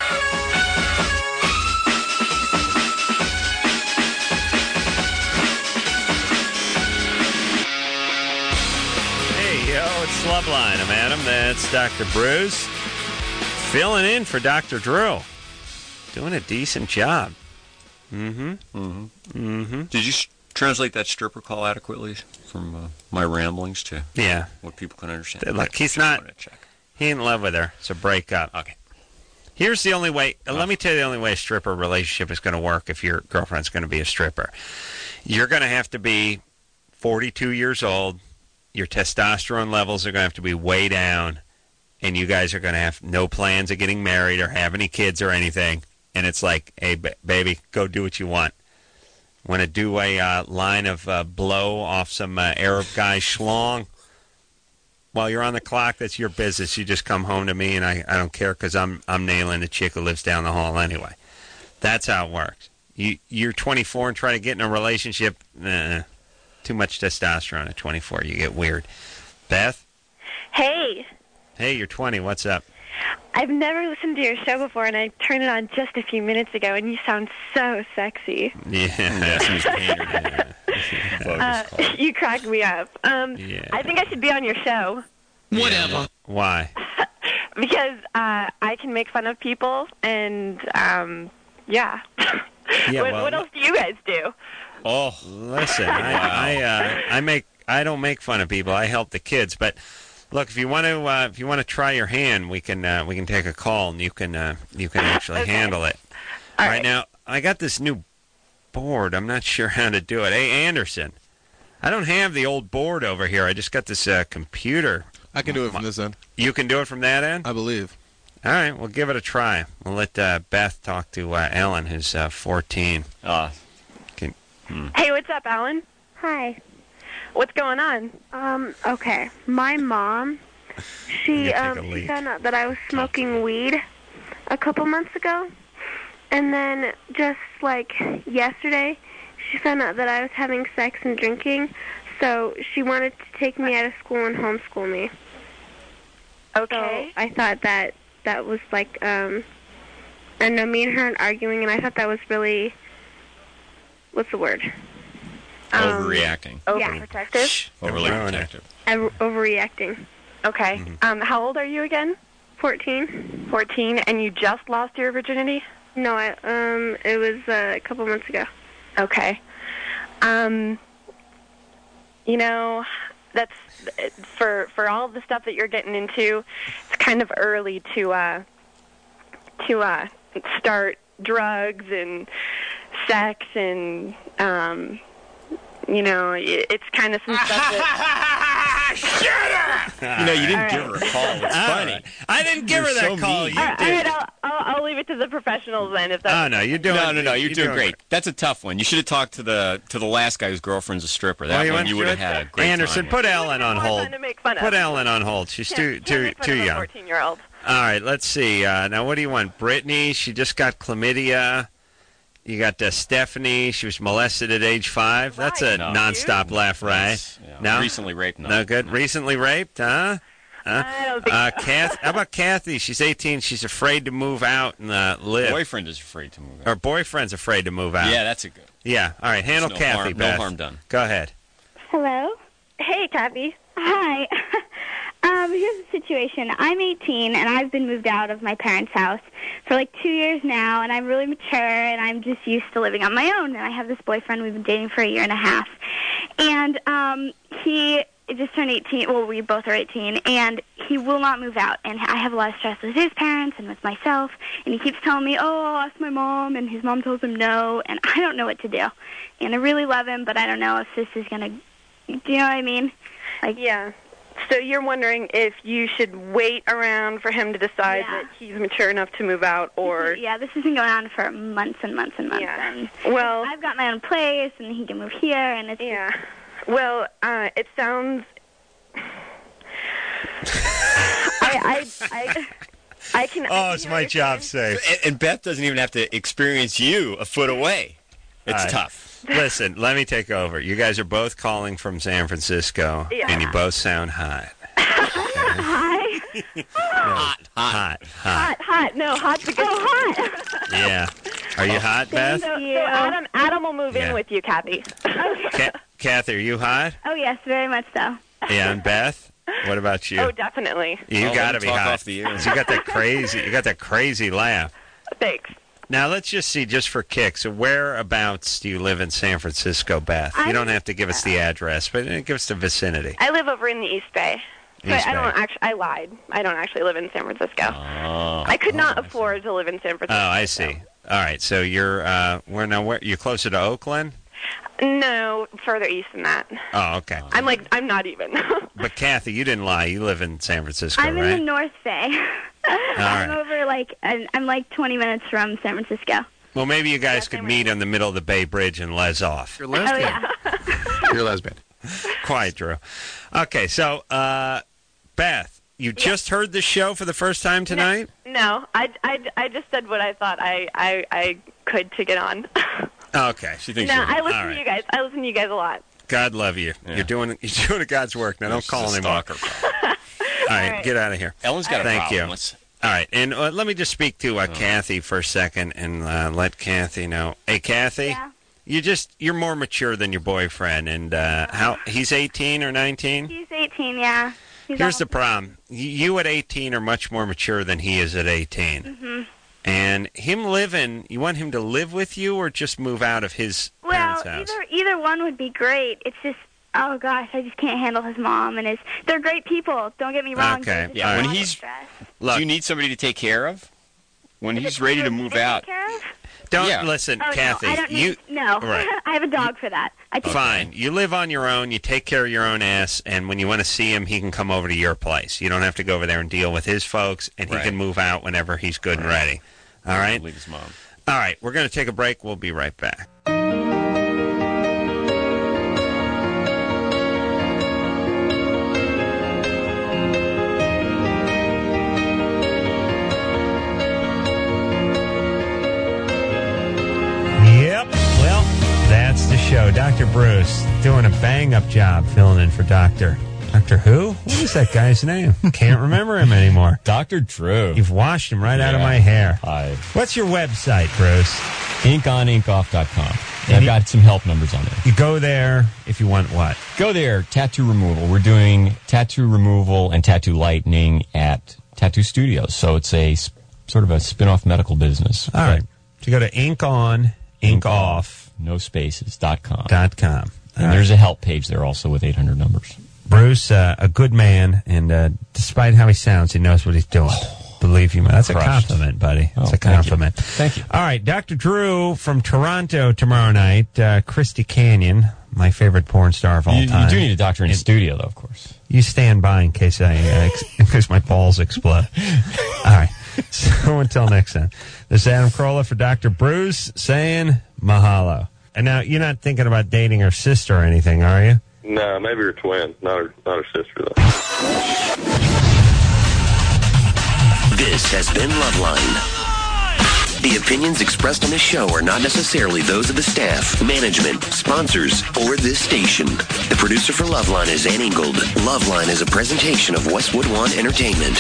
Hey, yo, it's Loveline. I'm Adam. That's Dr. Bruce. Filling in for Dr. Drew. Doing a decent job. Did you translate that stripper call adequately from my ramblings to what people can understand? Look, he ain't in love with her, so break up. Okay. Here's the only way, let me tell you the only way a stripper relationship is going to work if your girlfriend's going to be a stripper. You're going to have to be 42 years old, your testosterone levels are going to have to be way down, and you guys are going to have no plans of getting married or have any kids or anything. And it's like, hey, baby, go do what you want. Want to do a line of blow off some Arab guy's schlong? While you're on the clock, that's your business. You just come home to me, and I don't care because I'm nailing the chick who lives down the hall anyway. That's how it works. You're 24 and try to get in a relationship, too much testosterone at 24. You get weird. Beth? Hey. Hey, you're 20. What's up? I've never listened to your show before, and I turned it on just a few minutes ago, and you sound so sexy. Yeah. You crack me up. I think I should be on your show. Whatever. Why? Because I can make fun of people, and Yeah, what else do you guys do? Oh, listen, I don't make fun of people. I help the kids, but look, if you want to try your hand, we can take a call and you can actually handle it. All right now, I got this new board. I'm not sure how to do it. Hey, Anderson, I don't have the old board over here. I just got this computer. I can do it from this end. You can do it from that end? I believe. All right, we'll give it a try. We'll let Beth talk to Ellen, who's 14. Hey, what's up, Alan? Hi. What's going on? Okay. My mom, she found out that I was smoking weed a couple months ago. And then just like yesterday, she found out that I was having sex and drinking. So she wanted to take me out of school and homeschool me. Okay. So I thought that was like, I know me and her are arguing, and I thought that was really, what's the word? Overreacting. Overprotective? Overly protective. Overreacting. Okay. How old are you again? 14. 14, and you just lost your virginity? No, it was a couple months ago. Okay. You know, that's for all the stuff that you're getting into. It's kind of early to start drugs and sex and you know, it's kind of some stuff that... Shut up! You didn't give her a call. It's funny. Right. I didn't give her that call. You did. All right, I'll leave it to the professionals then. If that's no, you're doing. No, you're doing great. That's a tough one. You should have talked to the last guy whose girlfriend's a stripper. That one you would have had a great Anderson, time. put Ellen on hold. Put Ellen on hold. She's too young. 14-year-old. All right, let's see. Now, what do you want? Brittany, she just got chlamydia. You got Stephanie. She was molested at age 5. That's a nonstop laugh, right? No? Recently raped. No good. Recently raped, huh? I don't think How about Kathy? She's 18. She's afraid to move out and live. Boyfriend is afraid to move out. Her boyfriend's afraid to move out. Yeah, that's a good. Yeah. All right. Handle Kathy, Beth. No harm done. Go ahead. Hello? Hey, Kathy. Hi. Here's the situation. I'm 18, and I've been moved out of my parents' house for like 2 years now, and I'm really mature, and I'm just used to living on my own. And I have this boyfriend we've been dating for a year and a half. And he just turned 18. Well, we both are 18, and he will not move out. And I have a lot of stress with his parents and with myself. And he keeps telling me, I'll ask my mom, and his mom tells him no, and I don't know what to do. And I really love him, but I don't know if this is going to, do you know what I mean? Like, yeah. So you're wondering if you should wait around for him to decide that he's mature enough to move out, or... Yeah, this has been going on for months and months and months. Yeah. And well, I've got my own place, and he can move here, and it's... Yeah. Well, it sounds... I can... Oh, it's my job safe. And Beth doesn't even have to experience you a foot away. It's tough. Listen, let me take over. You guys are both calling from San Francisco, and you both sound hot. Hi. Hot. No, hot's a good. Oh, hot. Yeah. Are you hot, Beth? So Adam will move in with you, Kathy. Kathy, are you hot? Oh, yes, very much so. Yeah, and Beth? What about you? Oh, definitely. You got to be hot. Off the air. You got that crazy laugh. Thanks. Now, let's just see, just for kicks, whereabouts do you live in San Francisco, Beth? You don't have to give us the address, but give us the vicinity. I live over in the East Bay. East I Bay. don't actually. I lied. I don't actually live in San Francisco. I could not afford to live in San Francisco. Oh, I see. All right, so you're where you're closer to Oakland? No, further east than that. Oh, okay. I'm not even. But Kathy, you didn't lie. You live in San Francisco, I'm right? in the North Bay. I'm over I'm like 20 minutes from San Francisco. Well, maybe you guys could meet on the middle of the Bay Bridge and les off. You're lesbian. You're lesbian. Quiet, Drew. Okay, so Beth, you just heard the show for the first time tonight? No, I just said what I thought I could to get on. Okay. She thinks No, I listen to you guys. I listen to you guys a lot. God love you. Yeah. You're doing God's work. Now don't call anymore. All right, get out of here. Ellen's got a Thank problem. you. Let's- All right, and let me just speak to Kathy for a second and let Kathy know. Hey, Kathy, you're more mature than your boyfriend, and he's 18 or 19? He's 18, yeah. Here's the problem. You at 18 are much more mature than he is at 18. Mm-hmm. And him living, you want him to live with you or just move out of his parents' house? Either one would be great. It's just, oh gosh, I just can't handle his mom and they're great people. Don't get me wrong. Okay. Yeah, when he's... Do you need somebody to take care of? When he's ready to move out. Don't listen, Kathy. No, I don't need, Right. I have a dog for that. Fine. You live on your own. You take care of your own ass. And when you want to see him, he can come over to your place. You don't have to go over there and deal with his folks. And he can move out whenever he's good and ready. All right? Leave his mom. All right. We're going to take a break. We'll be right back. Yep. Well, that's the show. Dr. Bruce doing a bang-up job filling in for Dr. Who? What is that guy's name? Can't remember him anymore. Dr. Drew. You've washed him right out of my hair. Hi. What's your website, Bruce? InkOnInkOff.com. I've got some help numbers on there. You go there if you want what? Go there, tattoo removal. We're doing tattoo removal and tattoo lightening at Tattoo Studios. So it's a sort of a spin-off medical business. All right. So you go to InkOff. No spaces.com. .com. And there's a help page there also with 800 numbers. Bruce, a good man, and despite how he sounds, he knows what he's doing. Believe you me. That's Crushed. a compliment, buddy. That's a compliment. Thank you. All right, Dr. Drew from Toronto tomorrow night. Christy Canyon, my favorite porn star of all time. You do need a doctor in the studio, though, of course. You stand by in case in case my balls explode. All right. So until next time, this is Adam Carolla for Dr. Bruce saying mahalo. And now you're not thinking about dating her sister or anything, are you? No, maybe her twin, not her sister though. This has been Loveline. The opinions expressed on this show are not necessarily those of the staff, management, sponsors, or this station. The producer for Loveline is Ann Ingold. Loveline is a presentation of Westwood One Entertainment.